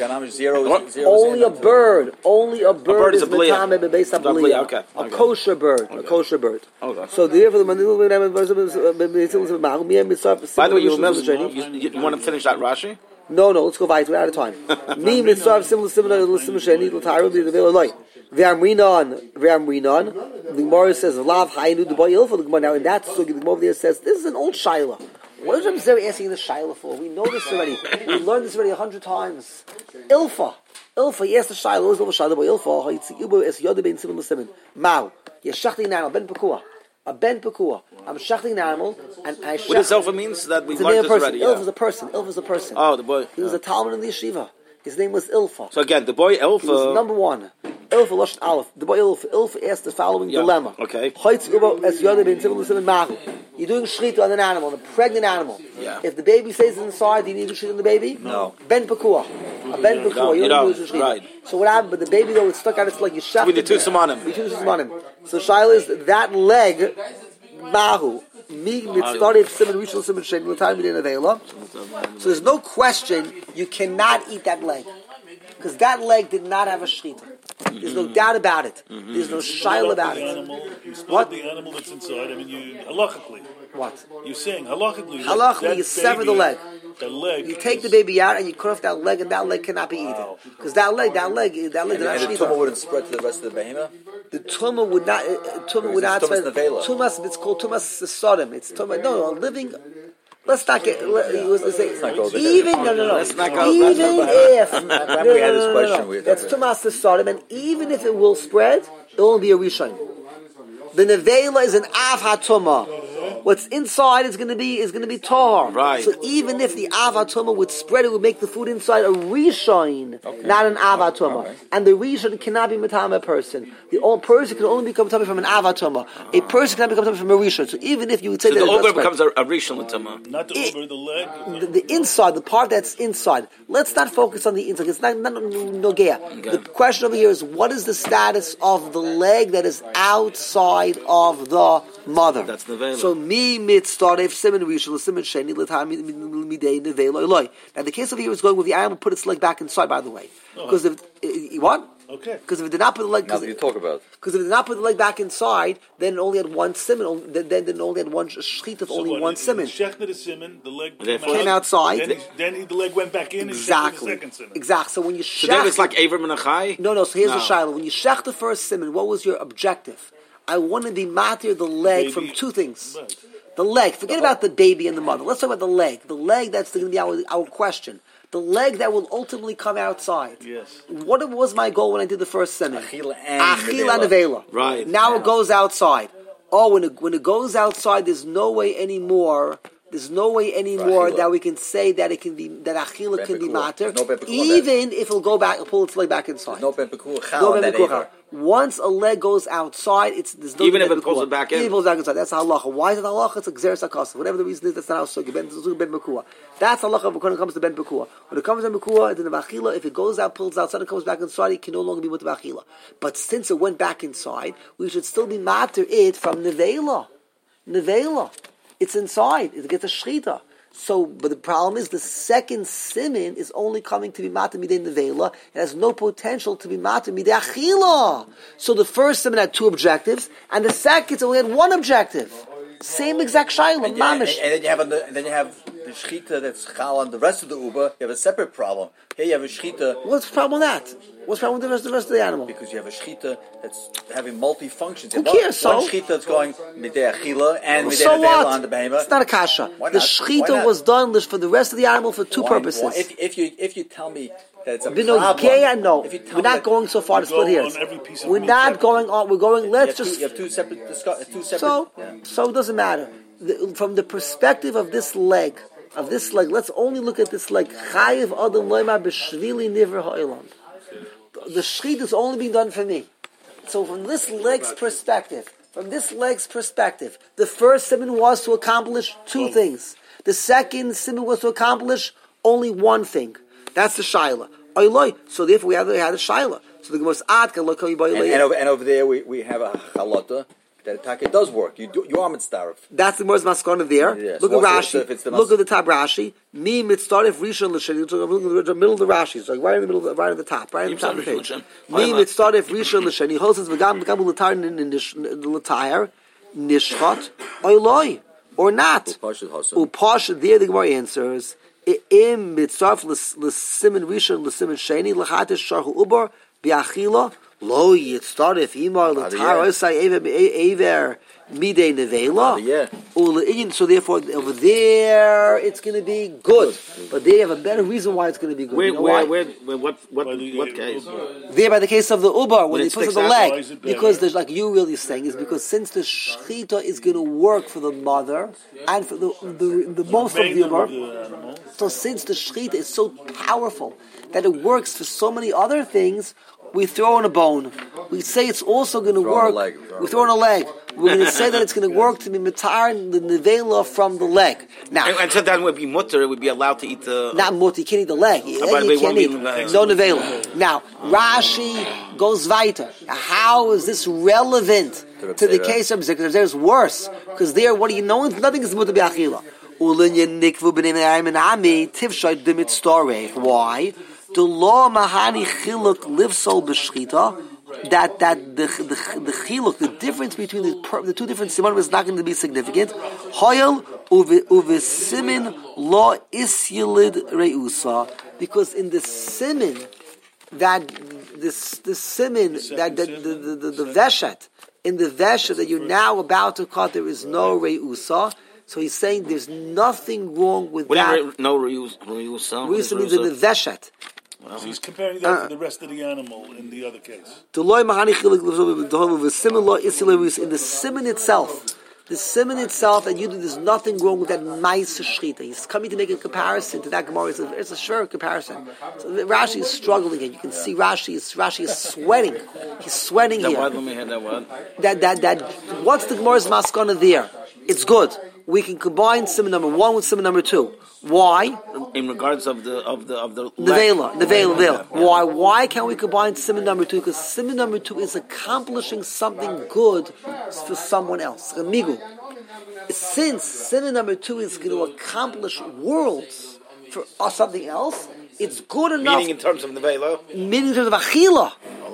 S2: a bird. Only a bird is metame bebeis belia.
S3: Okay.
S2: A kosher bird. A kosher bird.
S3: Okay.
S2: So therefore,
S3: by the way, you want to finish that Rashi?
S2: No, let's go back. We're out of time. Me mitzvah similar sheni l'tayru b'develo loy. V'amrinon. The Gemara says lav haynu the boy ilfa. The Gemara now in that sugi the Gemara over there says this is an old shaila. What is Reb Zera asking the shaila for? We know this already. We learned this already 100 times. Ilfa. He asked the shaila. What is the shaila boy ilfa? Hayitzik ibo es yoda bein simon l'simin. Mau. Yeshachti nano ben pekua. A ben pekua. I'm shachting an animal, and I shach.
S3: What does Ilfa means? That we learned this already.
S2: Ilfa is a person.
S3: Oh, the boy.
S2: He was a Talmud in the yeshiva. His name was Ilfa.
S3: So again, the boy Ilfa.
S2: He was number one. Ilfa Lashon Aleph. The boy Ilfa asked the following dilemma.
S3: Okay.
S2: You're doing shechita on an animal, a pregnant animal.
S3: Yeah.
S2: If the baby stays inside, do you need to shechita on the baby?
S1: No.
S2: Ben pekua. A ben pekua. You don't do shechita.
S3: Right.
S2: So what happened? But the baby though, it's stuck out its leg. You shech.
S3: Between the two simanim.
S2: So Shaila is that leg. Mahu. So there's no question you cannot eat that leg. Because that leg did not have a shechita. There's no doubt about it. There's no shaila about it.
S4: What? The animal that's inside, halachically.
S2: What?
S4: You're saying halachically.
S2: Halachically, you sever the leg.
S4: The leg.
S2: You take the baby out and you cut off that leg, and that leg cannot be eaten. Because that leg did not shechita.
S1: And the tumah wouldn't spread to the rest of the behemoth?
S2: The tumah would not spread. Tumas, it's called tumas sodom. It's tumah. No, living. Let's not get. Let's say even no.
S3: Let's not go.
S2: Even if
S1: that's
S2: tumas sodom, and even if it will spread, it won't be a rishon. The nevela is an av hatumah. What's inside is going to be tahar.
S3: Right.
S2: So even if the av hatumah would spread, it would make the food inside a rishon, not an av hatumah. Right. And the rishon cannot be matama person. The person can only become matama from an av hatumah. A person cannot become matama from a rishon. So even if you would say
S3: so
S2: that
S3: the over becomes a rishon matama.
S4: Not the over, the leg.
S2: The inside, the part that's inside. Let's not focus on the inside. It's not nogea. Okay. The question over here is what is the status of the leg that is outside of the mother?
S3: That's nevela.
S2: So mi mitzaref simin rishon simin sheni l'tam midei nevela eloi. Now the case over here is going with the animal put its leg back inside. By the way, because if what?
S4: Okay.
S2: Because if it did not put the leg,
S1: now you talk about.
S2: Because if it did not put the leg back inside, then it only had one simin. Then it only had one shechit of only one simin.
S4: Shechted a simin, the leg
S2: came outside.
S4: Then the leg went back in.
S2: Exactly.
S4: And the second simin.
S2: Exactly. So when you shech,
S3: so then it's like Avram and Achai.
S2: No. So here's the shiloh. When you shech the first simin, what was your objective? I want to be matir the leg from two things. Right. The leg. Forget about the baby and the mother. Let's talk about the leg. The leg, that's going to be our question. the leg that will ultimately come outside.
S4: Yes.
S2: What was my goal when I did the first siman?
S1: Achila and
S2: nevela.
S3: Right.
S2: Now it goes outside. Oh, when it goes outside, there's no way anymore. There's no way anymore that we can say that it can be that achila can be matter, even if it'll go back, pull its leg back inside.
S1: No ben bekuah.
S2: Once a leg goes outside, there's no
S3: even if it pulls it back in.
S2: Even if it pulls back inside, that's halacha. Why is it halacha? It's a gzeres hakasa. Whatever the reason is, that's not how sugi ben bekuah. That's halacha when it comes to ben bekuah. When it comes to bekuah, it's in the achila. If it goes out, pulls outside, and comes back inside, it can no longer be with the achila. But since it went back inside, we should still be matter it from nevela. Nevela. It's inside. It gets a shchita. So, but the problem is the second simin is only coming to be matter midei nevela. It has no potential to be matter midei achila. So the first simin had two objectives, and the second only had one objective. Same exact shayla, mamish.
S1: And then you have the shchita that's chal on the rest of the uber. You have a separate problem. Here you have a shchita.
S2: What's the problem with that? What's the problem with the rest of the animal?
S1: Because you have a shchita that's having multi-functions.
S2: Who cares?
S1: One shchita that's going midei achila and midei
S2: so
S1: nevela on the behemah.
S2: It's not a kasha. The shchita was done for the rest of the animal for two purposes.
S1: If you tell me that it's a problem,
S2: no, we're not going so far to split hairs. We're not going on. We're going. Let's just.
S1: You have two separate.
S2: So it doesn't matter. From the perspective of this leg, let's only look at this leg. Chayiv adam loymar b'shvili niver ha'olam. The shchit is only being done for me. So from this leg's perspective, the first siman was to accomplish two things. The second siman was to accomplish only one thing. That's the shaila. So therefore we had a shaila. So the Gemara says,
S1: and over there we have a chalota that attack does work. You are mitzdarif.
S2: That's the Gemara's maskana there.
S1: Yes.
S2: Look at Rashi. Look at the top Rashi. Mi mitzdarif rishon l'sheni. Look at the middle of the Rashi. So right in the middle, right at the top, right at the top of the page. Mi mitzdarif rishon l'sheni. Holds v'gam l'tar in l'tayar nishchat oiloi or not. Upashad there the Gemara answers. Im mitzdarif l'simin rishon l'simin sheni l'chatish sharhu ubar bi'achila. Lo yitzdarif imar l'tar osai ever midei nevela. So therefore, over there it's going to be good, but they have a better reason why it's going to be good.
S3: What case?
S2: There, by the case of the ubar, when they push on the leg, because there's like you really saying is because since the shchita is going to work for the mother and for the most of the ubar, so since the shchita is so powerful that it works for so many other things. We throw in a bone. We say it's also going to work. We throw in a leg. We're going to say that it's going to work to be mitar the nevela from the leg. Now,
S3: and so that would be mutter. It would be allowed to eat the.
S2: Not mutter. You can't eat the leg. You can't eat. No nevela. Now, Rashi goes weiter. How is this relevant to the case of Zikr? There's worse because there, what do you know? Nothing is mutter bi'achila. Why? The law mahani chiluk livsol b'shchita that the chiluk, the difference between the two different simanim is not going to be significant. Hoyel uvesimin law isyilid reusa, because in the simin that the simin that the veshet in the veshet that you're now about to cut, there is no reusa. So he's saying there's nothing wrong with that.
S3: No reusa.
S2: Reusa means in the veshet.
S4: So he's comparing that to the rest of the animal in the other case.
S2: In the siman itself, and there's nothing wrong with that ma'isa shchita. He's coming to make a comparison to that Gemara. It's a sure comparison. So Rashi is struggling, and you can see Rashi is sweating. He's sweating here. That what's the Gemara's maskana there? It's good. We can combine siman number 1 with siman number 2. Why?
S3: In regards of the
S2: Nevela. Why can't we combine siman number 2? Because siman number 2 is accomplishing something good for someone else. Amigu. Since siman number 2 is going to accomplish worlds for something else, it's good enough.
S3: Meaning in terms of Nevela?
S2: Meaning in terms of Achila.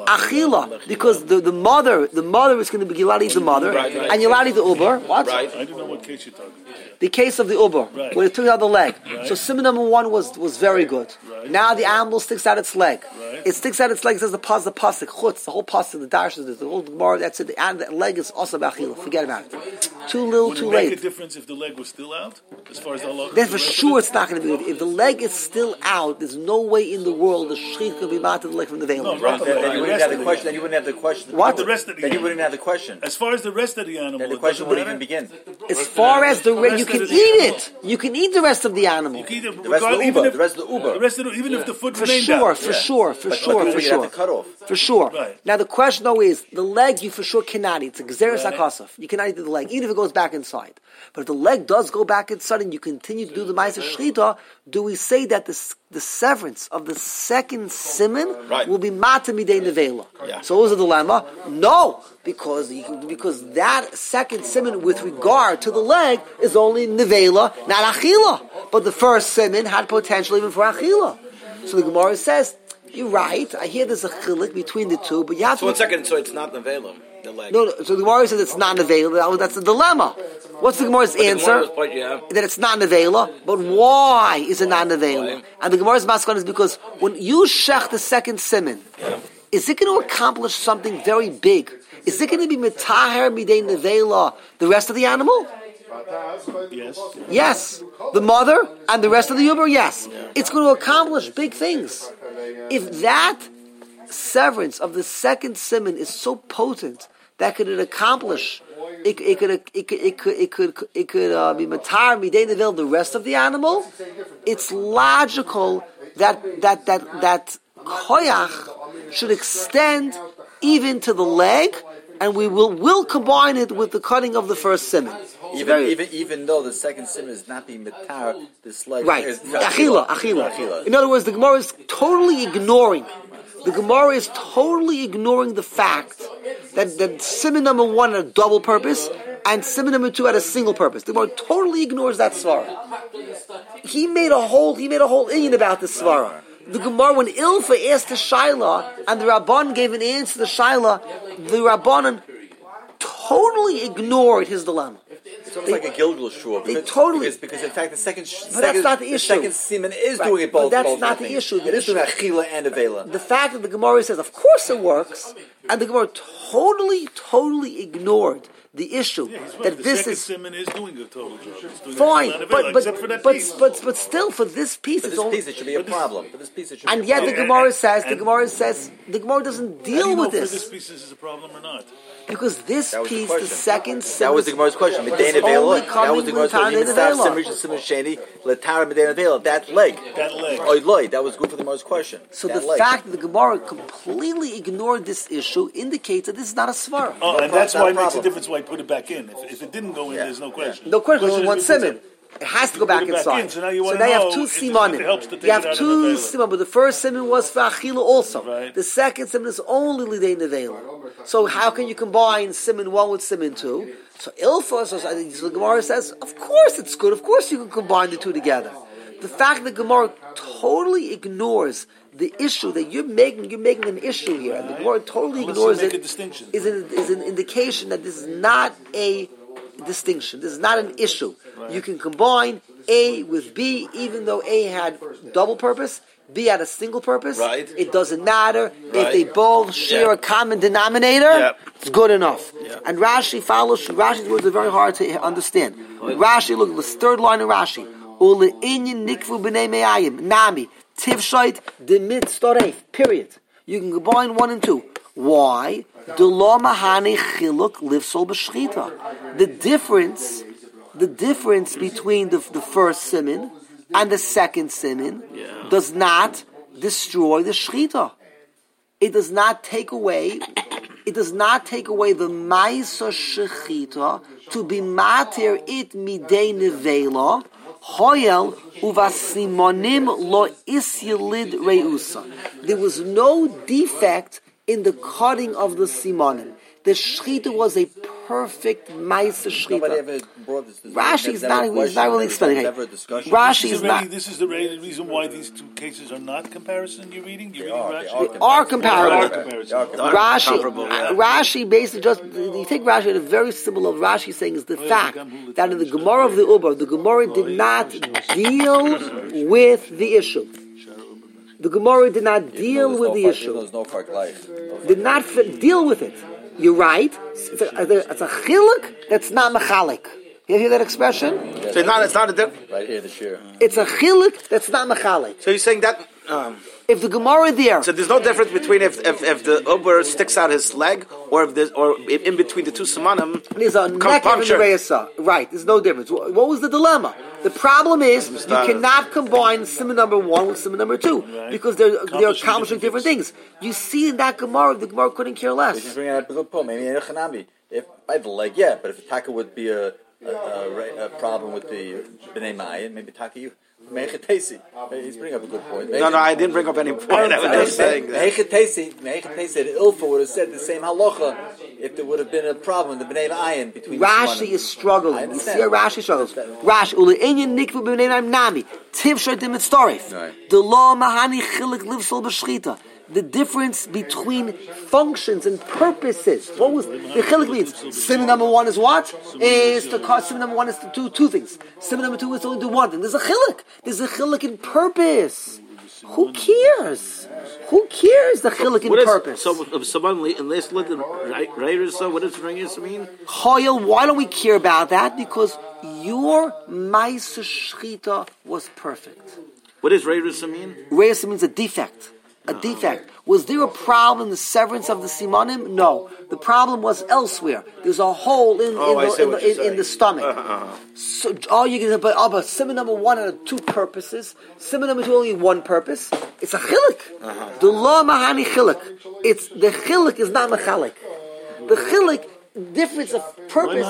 S2: Achila, because the mother is going to be, you're allowed to eat the mother, and you're allowed to eat the uber. What?
S3: Right.
S4: I don't know what case you're talking about.
S2: The case of the uber,
S4: Right.
S2: where it took out the leg.
S4: Right.
S2: So simon number 1 was very good.
S4: Right.
S2: Now the animal sticks out its leg.
S4: Right.
S2: It sticks out its leg. It says the pasuk, chutz, the whole pasuk, the darshas, the whole gemara. That's it. And the leg is also b'achila. Forget about it. Too little,
S4: Would
S2: too
S4: it make
S2: late.
S4: a difference if the leg was still out? As far as the halacha?
S2: Then for sure it's not going to be good. If the leg is still out, there's no way in the world the shechit can be mated the leg from the veil.
S4: No, right.
S1: Then you wouldn't have the question. Then you wouldn't have the question.
S2: What?
S4: The rest of the
S1: Then you
S4: animal.
S1: wouldn't have the question.
S4: As far as the rest of the animal,
S1: Then the
S4: it
S1: question
S4: doesn't
S1: wouldn't even
S4: matter.
S1: begin.
S2: As far as the
S4: rest
S2: you
S4: of
S2: can
S4: the
S2: eat
S4: animal.
S2: it. You can eat the rest of the animal.
S4: You can either,
S1: The rest of the
S4: even
S1: uber.
S4: if-
S1: The rest of the uber.
S4: The rest of the, even if the foot
S2: For
S4: remained
S2: sure,
S4: out.
S2: for sure, for
S1: But
S2: sure,
S1: the
S2: for
S1: uber you have
S2: sure.
S1: to cut off.
S2: For sure.
S4: Right.
S2: Now the question though is, the leg you for sure cannot eat. It's a gzeres
S4: Right.
S2: hakasaf. You cannot eat the leg, even if it goes back inside. But if the leg does go back inside and you continue to do the ma'aser shechita, do we say that the severance of the second siman will be mata midei nevela?
S3: Yeah.
S2: So what was the dilemma? No, because that second siman with regard to the leg is only nevela, not achila. But the first siman had potential even for achila. So the Gemara says, you're right. I hear there's a chilik between the two, but you have
S3: So
S2: to.
S3: 1 second. So it's not nevelim. The leg.
S2: No, so the Gemara says it's not nevela. That's the dilemma. What's the Gemara's answer? That it's not nevela. But why is it not nevela?
S3: Why?
S2: And the Gemara's maskan is because when you shech the second siman, is it going to accomplish something very big? Is it going to be metaher midei nevela the rest of the animal?
S4: Yes.
S2: Yes. The mother and the rest of the uber, yes. It's going to accomplish big things. If that severance of the second siman is so potent that could it accomplish, it could be matar midei nevela the rest of the animal. It's logical that koyach should extend even to the leg, and we will combine it with the cutting of the first siman.
S1: Even though the second siman is not being mitar, this leg
S2: Right.
S1: is
S2: Achila. In other words, the Gemara is totally ignoring. The Gemara is totally ignoring the fact that siman number 1 had a double purpose and siman number 2 had a single purpose. The Gemara totally ignores that svara. He made a whole inyan about the svara. The Gemara, when Ilfa asked the Shaila and the Rabban gave an answer to the Shaila, the Rabbanan totally ignored his dilemma.
S1: It's almost like a Gilgal shur. Because in fact the second
S2: that's not the issue.
S1: second siman is
S2: Right,
S1: doing it
S2: but
S1: both.
S2: that's
S1: both
S2: not the
S1: things.
S2: issue. The
S1: It is
S2: issue-
S1: doing achila and avela.
S2: The fact that the Gemara says, of course it works, and the Gemara totally ignored the issue
S4: Yeah, he's right.
S2: that
S4: The
S2: this
S4: second
S2: is
S4: siman is doing a total job. It's doing
S2: fine,
S4: a
S2: but
S4: except for that piece.
S2: still for this piece,
S1: For
S2: it's
S1: this
S2: only,
S1: piece it should be a problem. For this piece it should
S2: and
S1: be a
S2: yet the
S1: problem.
S2: Gemara says
S4: and-
S2: the Gemara doesn't
S4: How do you
S2: deal
S4: know
S2: with
S4: if this
S2: this
S4: piece is a problem or not?
S2: because this
S1: That was the
S2: piece, the
S1: question.
S2: second
S1: That was the Gemara's question. Medina Vela. That was the Gemara's question. Even Stav Simrish Simrish Sheni Latara Medina Vela. That leg. Oy, that was good for the Gemara's question.
S2: So
S1: that
S2: the
S1: leg.
S2: fact that the Gemara completely ignored this issue indicates that this is not a svara.
S4: Oh,
S1: No
S4: and that's
S1: problem,
S4: why it
S1: not a
S4: makes a
S1: problem.
S4: difference why I put it back in. If it didn't go in, there's no question.
S2: No question. Only
S4: is
S2: one
S4: if it
S2: siman. It has to go back
S4: put it back
S2: inside.
S4: in, so now you
S2: so
S4: wanna
S2: now you have
S4: know
S2: two
S4: if it
S2: simanim.
S4: helps to take
S2: You have
S4: it out of
S2: two
S4: the
S2: simanim, but the first siman was for achila also.
S4: Right.
S2: The second siman is only lidei nevela. So how can you combine siman 1 with siman 2? So ilfa, so the Gemara says, of course it's good. Of course you can combine the two together. The fact that Gemara totally ignores the issue that you're making an issue here, and the Gemara totally
S4: Let's
S2: ignores
S4: make
S2: it,
S4: a distinction.
S2: is an indication that this is not a distinction. This is not an issue. Right. You can combine A with B, even though A had double purpose, B had a single purpose.
S3: Right.
S2: It doesn't matter.
S3: Right.
S2: If they both share a common denominator, it's good enough. And Rashi follows. Rashi's words are very hard to understand. Rashi, look at the third line of Rashi. Ule'inyin nikvu b'nei me'ayim. Nami. Tivshait demit storef. Period. You can combine 1 and 2. Why? The difference between the first siman and the second siman does not destroy the shechita. It does not take away the ma'isa shechita to be matir it midei nevela hoyel uvasimonim lo isyelid reusa. There was no defect in the cutting of the simonim. The shechita was a perfect Maisa
S1: Nobody
S2: Shchita.
S1: ever brought this.
S2: Rashi is not really explaining it. Rashi is not.
S4: This is the reason why these two cases are not comparison. You're reading Rashi.
S2: They are comparable. Rashi,
S3: comparable, yeah.
S2: Rashi basically just, you take Rashi at a very similar, Rashi saying is the fact that in the Gemara of the Uber, the Gemara did not deal with the issue. The Gemara did not deal with the issue. Did not deal with it. You're right. It's a chiluk that's not mechalik. You hear that expression?
S3: So it's not a difference.
S1: Right here, the shir.
S2: It's a chiluk that's not mechalik.
S3: So you're saying that
S2: If the Gemara there,
S3: so there's no difference between if the Uber sticks out his leg or if there's or in between the two samanim.
S2: there's a neck and the reisa. Right, there's no difference. What was the dilemma? The problem is you cannot combine simon number 1 with simon number 2 because they're accomplishing different things. You see in that Gemara, the Gemara couldn't care less.
S1: He's bringing out a good point. Maybe in Chanami, if by the leg, yeah, but if the taka would be a problem with the bnei mayin, maybe taka you. Mechetesi. He's bringing up a good point.
S3: No, I didn't bring up any point. I was just saying that.
S1: Mechetesi, the Ilfa would have said the same halacha if there would have been a problem in the bnei mayin between.
S2: Rashi is struggling. You see how Rashi struggles. Rashi ule'inyan nikvu b'nei mayin nami tiv shoytim etztorif. The law mahani chilik livsol b'shchita. The difference between functions and purposes. What was the chilik means? Simon number 1 is what? Is to cause simon number 1 is to do two things. Simon number 2 is to only do one thing. There's a chilik. There's a chilik in purpose. Who cares? Who cares the chilik in purpose?
S3: So someone in this lit writers. So what does Rangers mean?
S2: Choyel, why don't we care about that? Because your Maisa Shchita was perfect.
S3: What does writers mean?
S2: Reisa means a defect. A defect. Was there a problem in the severance of the simanim? No. The problem was elsewhere. There's a hole in the stomach. So all you can but simon number 1 had 2 purposes. Simon number 2 only 1 purpose. It's a chilik. The law mahani chilik. It's the chilik is not mechalik. The chilik difference of purpose.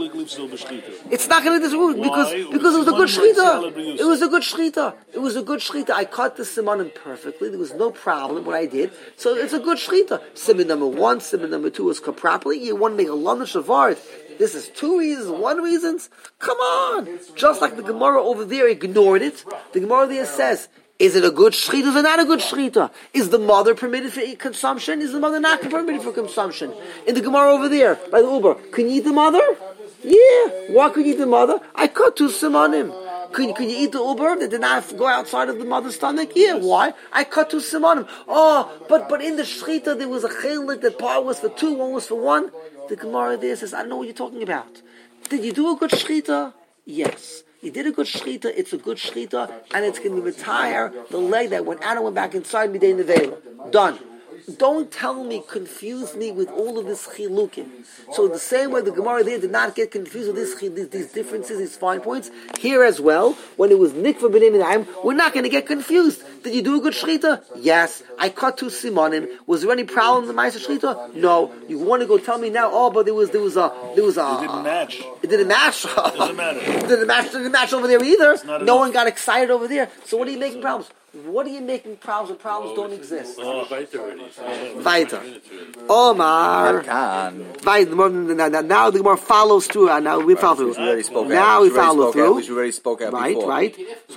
S2: It's not going to be this root because it was a good shchita. It was a good shchita. It was a good shchita. I cut the simanim perfectly. There was no problem what I did. So it's a good shchita. Simon number 1, simon number 2 was cut properly. You want to make a lana shavart. This is 2 reasons, 1 reason. Come on. Just like the Gemara over there ignored it. The Gemara there says, is it a good shchita? Is it not a good shchita? Is the mother permitted for consumption? Is the mother not permitted for consumption? In the Gemara over there, by the Uber, can you eat the mother? Yeah. Why could you eat the mother? I cut 2 simanim. Can you eat the Uber that did not go outside of the mother's stomach? Yeah. Why? I cut 2 simanim. Oh, but in the shchita there was a chelik that part was for 2, 1 was for 1. The Gemara there says, I don't know what you're talking about. Did you do a good shchita? Yes. You did a good shchita, it's a good shchita, and it's going to retire the leg that went out and went back inside midday nevela. Done. Don't tell me, confuse me with all of this chilukim. So the same way the Gemara there did not get confused with these differences, these fine points, here as well, when it was nikva b'nei minayim, we're not going to get confused. Did you do a good shchita? Yes. I cut 2 simanim. Was there any problem in the Ma'aser shchita? No. You want to go tell me now? Oh, but there was a. It
S4: didn't match.
S2: It didn't match.
S4: Doesn't matter.
S2: It didn't match over there either. No one got excited over there. So what are you making problems? What are you making problems when problems don't exist? Weiter. Omar. Now the Gemara follows through. Now we follow through. Now we follow through.
S1: We already spoke out before.
S2: Right. So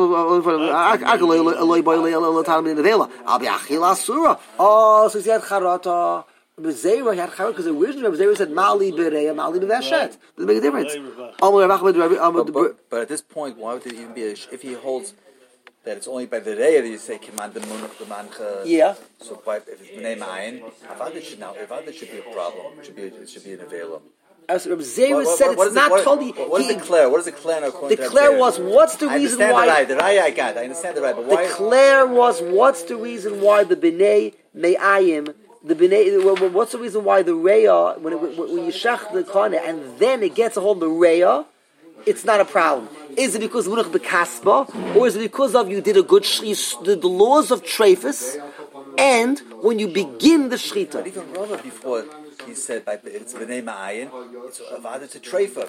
S2: oh, so he had charata. Bezeira had charata because originally Bezeira said Mali Bereya, Mali Beveshet. Doesn't make a difference.
S1: But at this point, why would it even be if he holds that it's only by the Reya that you say command the mancha?
S2: Yeah.
S1: So if it's bnei ma'ayin, Avad should be a problem. It should be an avela.
S2: As Reb Zeira said, it's not totally.
S1: What is the Claire? What is the Claire?
S2: The Claire was what's the reason why?
S1: The Raya I got. I understand the Raya, but why?
S2: The Claire was what's the reason why the bnei me'ayim. The bnei, what's the reason why the Reya when you shach the Kana and then it gets a hold of the Reya? It's not a problem. Is it because Munach Bekasba, or is it because of you did a good the laws of Treifus, and when you begin the Shrita?
S1: But even Rava before he said it's B'nei Ma'ayin, it's Avada to Treifa.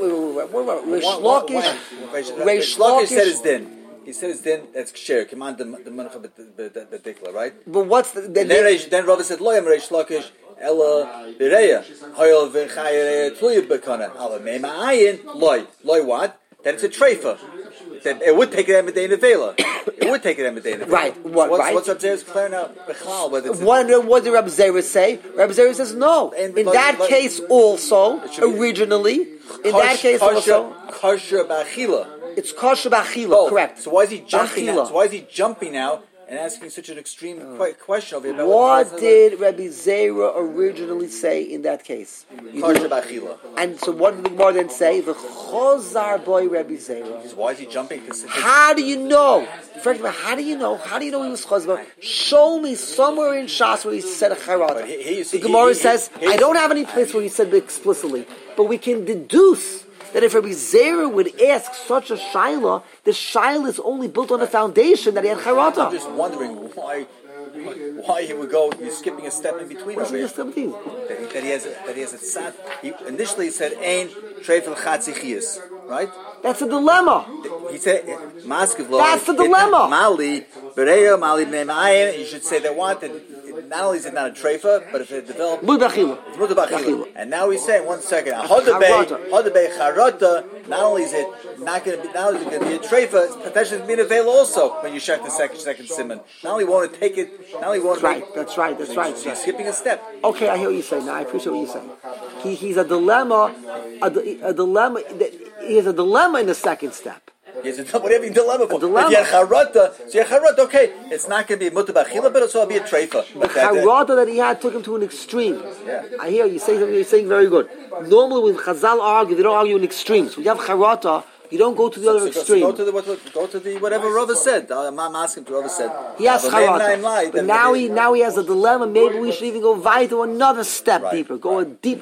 S1: Reish Lakish said it's din. He said it's din. That's ksher. Command the Munach Bedikla, right?
S2: But what's
S1: then Rava said Loyam Reish Lakish. Ella Bereya. Hoyel v'chayre tluya bekana. Ala mema ayin loy what? Then it's a treifa. Then it would take it Emeday Nevela. It would take it Emeday Nevela.
S2: Right.
S1: What's Reb Zera's clear now? What
S2: did Reb Zera say? Reb Zera says no. In that case also, originally, in that case also,
S1: kosher b'achila.
S2: It's kosher b'achila, correct.
S1: So why is he jumping now? So why is he jumping now and asking such an extreme question over here?
S2: What did Rabbi Zera originally say in that case?
S1: Kosher b'achila.
S2: And so what did the Gemara then say? The chozar boy Rabbi Zera.
S1: So why is he jumping?
S2: How do you know? First of all, how do you know? How do you know he was chozar? Show me somewhere in Shas where he said a charata. The Gemara says, I don't have any place where he said it explicitly, but we can deduce that if Rabbi Zera would ask such a shaila, the shaila is only built on a foundation that he had charata.
S1: I'm just wondering why he would go. You're skipping a step in between.
S2: What's the step between?
S1: That he has a tzad. Initially he said ein treifel chatzichias, right?
S2: That's a dilemma.
S1: He said maskiv lo.
S2: That's the dilemma.
S1: Mali bereya mali bnei. You should say that what. Not only is it not a treifa, but if it develops, it's mutabachila. And now he's saying, 1 second, hodabei charata. Not only is it not going to be, not only is it going to be a treifa, it's potentially going to be an avail also when you check the second simon. Not only won't it take it, not only won't it.
S2: That's right.
S1: So he's skipping a step.
S2: Okay, I hear what you're saying. Now I appreciate what you're saying. He's a dilemma. A dilemma. He has a dilemma in the second step.
S1: Whatever you dilemma for. If you had charata, okay, it's not going to be mutabachila, but it'll be a treifa.
S2: The charata that he had took him to an extreme.
S1: Yeah.
S2: I hear you saying something. You're saying very good. Normally, when Chazal argue, they don't argue in extremes. When you have charata, you don't go to the other extreme.
S1: Go to the whatever Rava said. I'm asking to Rava said.
S2: He has charata, but now he has a dilemma. Maybe we should even go weiter, another step deeper, go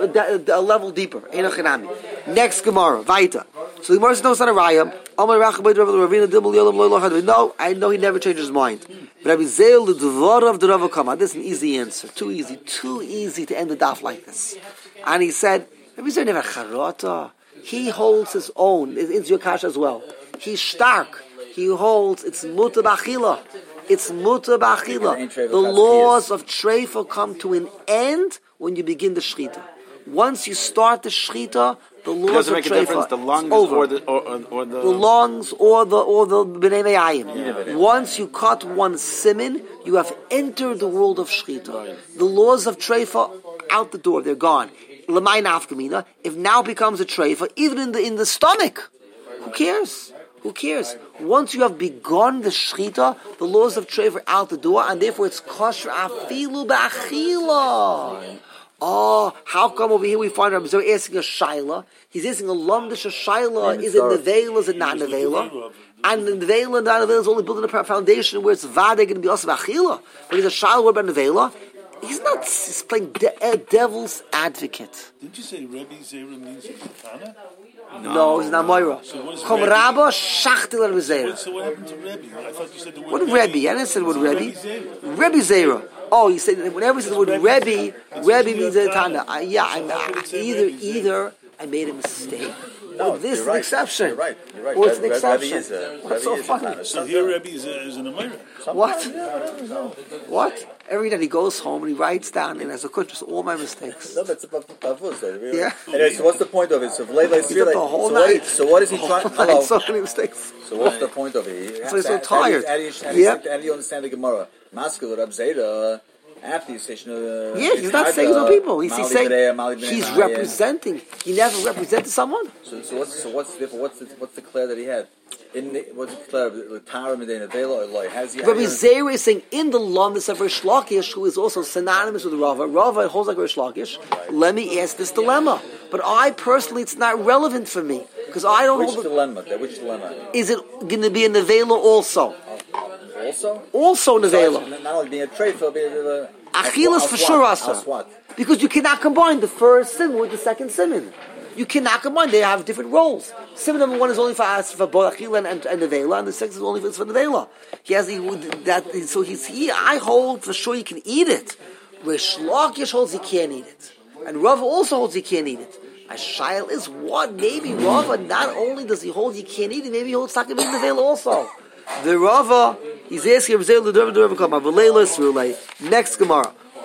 S2: a level deeper. Next Gemara, weiter. So the Gemara says no, it's not a raya. No, I know he never changed his mind. But Rabbi Zeil the Dvara of the Rava Kama. This is an easy answer. Too easy to end the daf like this. And he said, Rabbi Zeil never charata. He holds his own. It's your kash as well. He's stark. He holds. It's muta b'achila. It's muta b'achila. The laws of treifa come to an end when you begin the shchita. Once you start the shchita, the laws of treifa,
S3: the lungs
S2: over.
S3: or the
S2: lungs or the bnei me'ayim. Once you cut one simin, you have entered the world of shchita. The laws of treifa out the door. They're gone. L'may nafkamina. If now becomes a treifa, even in the stomach, who cares? Who cares? Once you have begun the shchita, the laws of treifa are out the door, and therefore it's kosher afilu b'achila. Oh, how come over here we find Rabbi Zera asking a shaila? He's asking a lumdish a shaila. Is it nevela? Is it not nevela? And the nevela, not nevela is only built on a foundation where it's vade going to be also b'achila. But he's a shaila. What about nevela? He's playing devil's advocate.
S4: Did you say Rabbi Zera means Tana?
S2: No, it's not Moira. Kom Rabba Shachtel Rabbi Zera.
S4: So what happened to Rebbe? I thought you said the word
S2: What Rebbe? I didn't say the word Rebbe. Rebbe Zera. Oh, you said whenever you say the word Rebbe means a Tana. Either I made a mistake. No, this is an exception.
S1: You're right.
S2: Or it's an exception. What's so funny?
S4: So here Rebbe is an Amira.
S2: What? Every night he goes home and he writes down and has a just all my mistakes.
S1: No, but it's really.
S2: Yeah.
S1: Anyway, so what's the point of it? So
S2: the whole night.
S1: So what is he trying? Hello.
S2: So many mistakes.
S1: So what's the point of it?
S2: So he's so tired.
S1: How do you understand the Gemara? Maskul Rab Zera. After you say
S2: he's not saying no people. He's saying he's representing. He never represented someone.
S1: So what's the clear that he had? What's the clear? L'tara Medina Vela or Loy?
S2: Rabbi Zera is saying in the Lamas of Rish Lakish, who is also synonymous with Rava. Rava holds like Rish Lakish. Let me ask this dilemma. But I personally, it's not relevant for me because I don't hold.
S1: Which dilemma?
S2: Is it going to be a nevela also? Also nevela.
S1: Not only being a treifa, but
S2: achilas for sure asa. Because you cannot combine the first simon with the second simon. You cannot combine. They have different roles. Simon number one is only for achila and nevela, and the second is only for nevela. I hold for sure you can eat it. Rish Lakish holds you can't eat it, and Rava also holds you can't eat it. My shail is what? Maybe Rava not only does he hold you can't eat it, maybe he holds takim in nevela also. The Rava, he's asking Rava the Rava come. Next Gemara.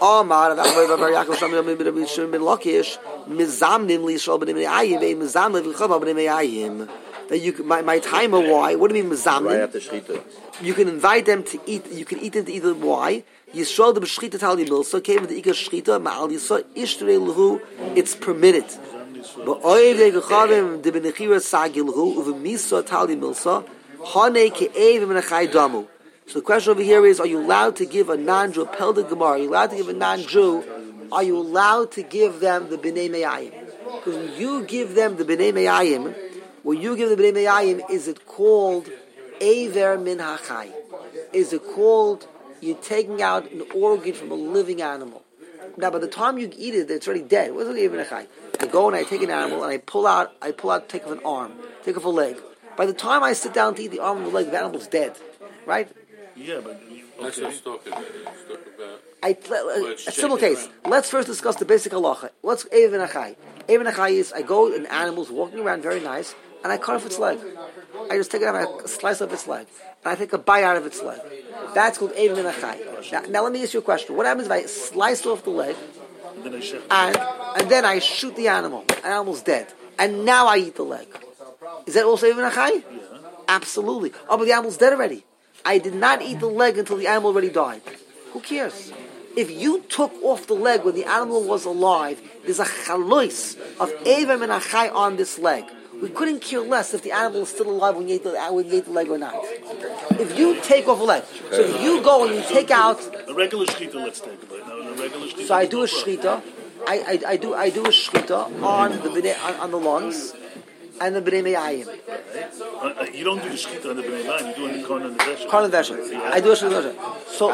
S2: Amar Yaakov Lakish Mizamnim Lishol B'nei Ayim Mizamnim L'Chava B'nei Ayim. That you can, my timer. Why? What do you mean Mizamnim?
S1: Right after Shechita.
S2: You can invite them to eat. You can eat them to eat them. Why? Yisrael the b'shchita tali milsa came with the ikar shchita ma'al yisrael ishtrei l'hu. It's permitted. But oiv legachavim de benechira sagil hu uv'misa tali milsa hanei ke'ev v'menachai damu. So the question over here is: are you allowed to give a non-Jew a pelda gemara? Are you allowed to give a non-Jew? Are you allowed to give them the bnei me'ayim? Because when you give them the bnei me'ayim, when you give the bnei me'ayim, is it called Eiver min hachai? Is it called you're taking out an organ from a living animal? Now, by the time you eat it, it's already dead. What's Eiver min hachai? I go and I take an animal and I pull out, take off an arm, take off a leg. By the time I sit down to eat the arm and the leg, the animal's dead, right?
S4: Yeah, but
S5: That's what I was talking about.
S2: A simple case. Let's first discuss the basic halacha. What's Eiver min hachai? Eiver min hachai is I go and animal's walking around very nice, and I cut off its leg. I just take it out and I slice off its leg. And I take a bite out of its leg. That's called Eiver min hachai. Now let me ask you a question. What happens if I slice off the leg and then I shoot the animal? The animal's dead. And now I eat the leg. Is that also Eiver min hachai? Yeah. Absolutely. Oh, but the animal's dead already. I did not eat the leg until the animal already died. Who cares? If you took off the leg when the animal was alive, there's a chalois of Eiver min hachai on this leg. We couldn't care less if the animal is still alive when you ate the leg or not. If you take off a leg, so if you go and you take out
S4: a regular shchita, let's take it. Now, a regular shchita.
S2: So I do a shchita. I do a shchita on the lungs and the bnei me'ayim.
S4: You don't do the shchita on the bnei me'ayim. You do it on the corn and the veshet.
S2: Corn and veshet. I do a shchita. So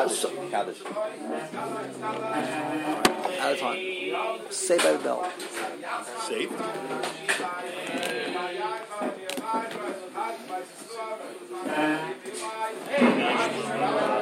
S2: out of time. Saved by the bell.
S4: Saved.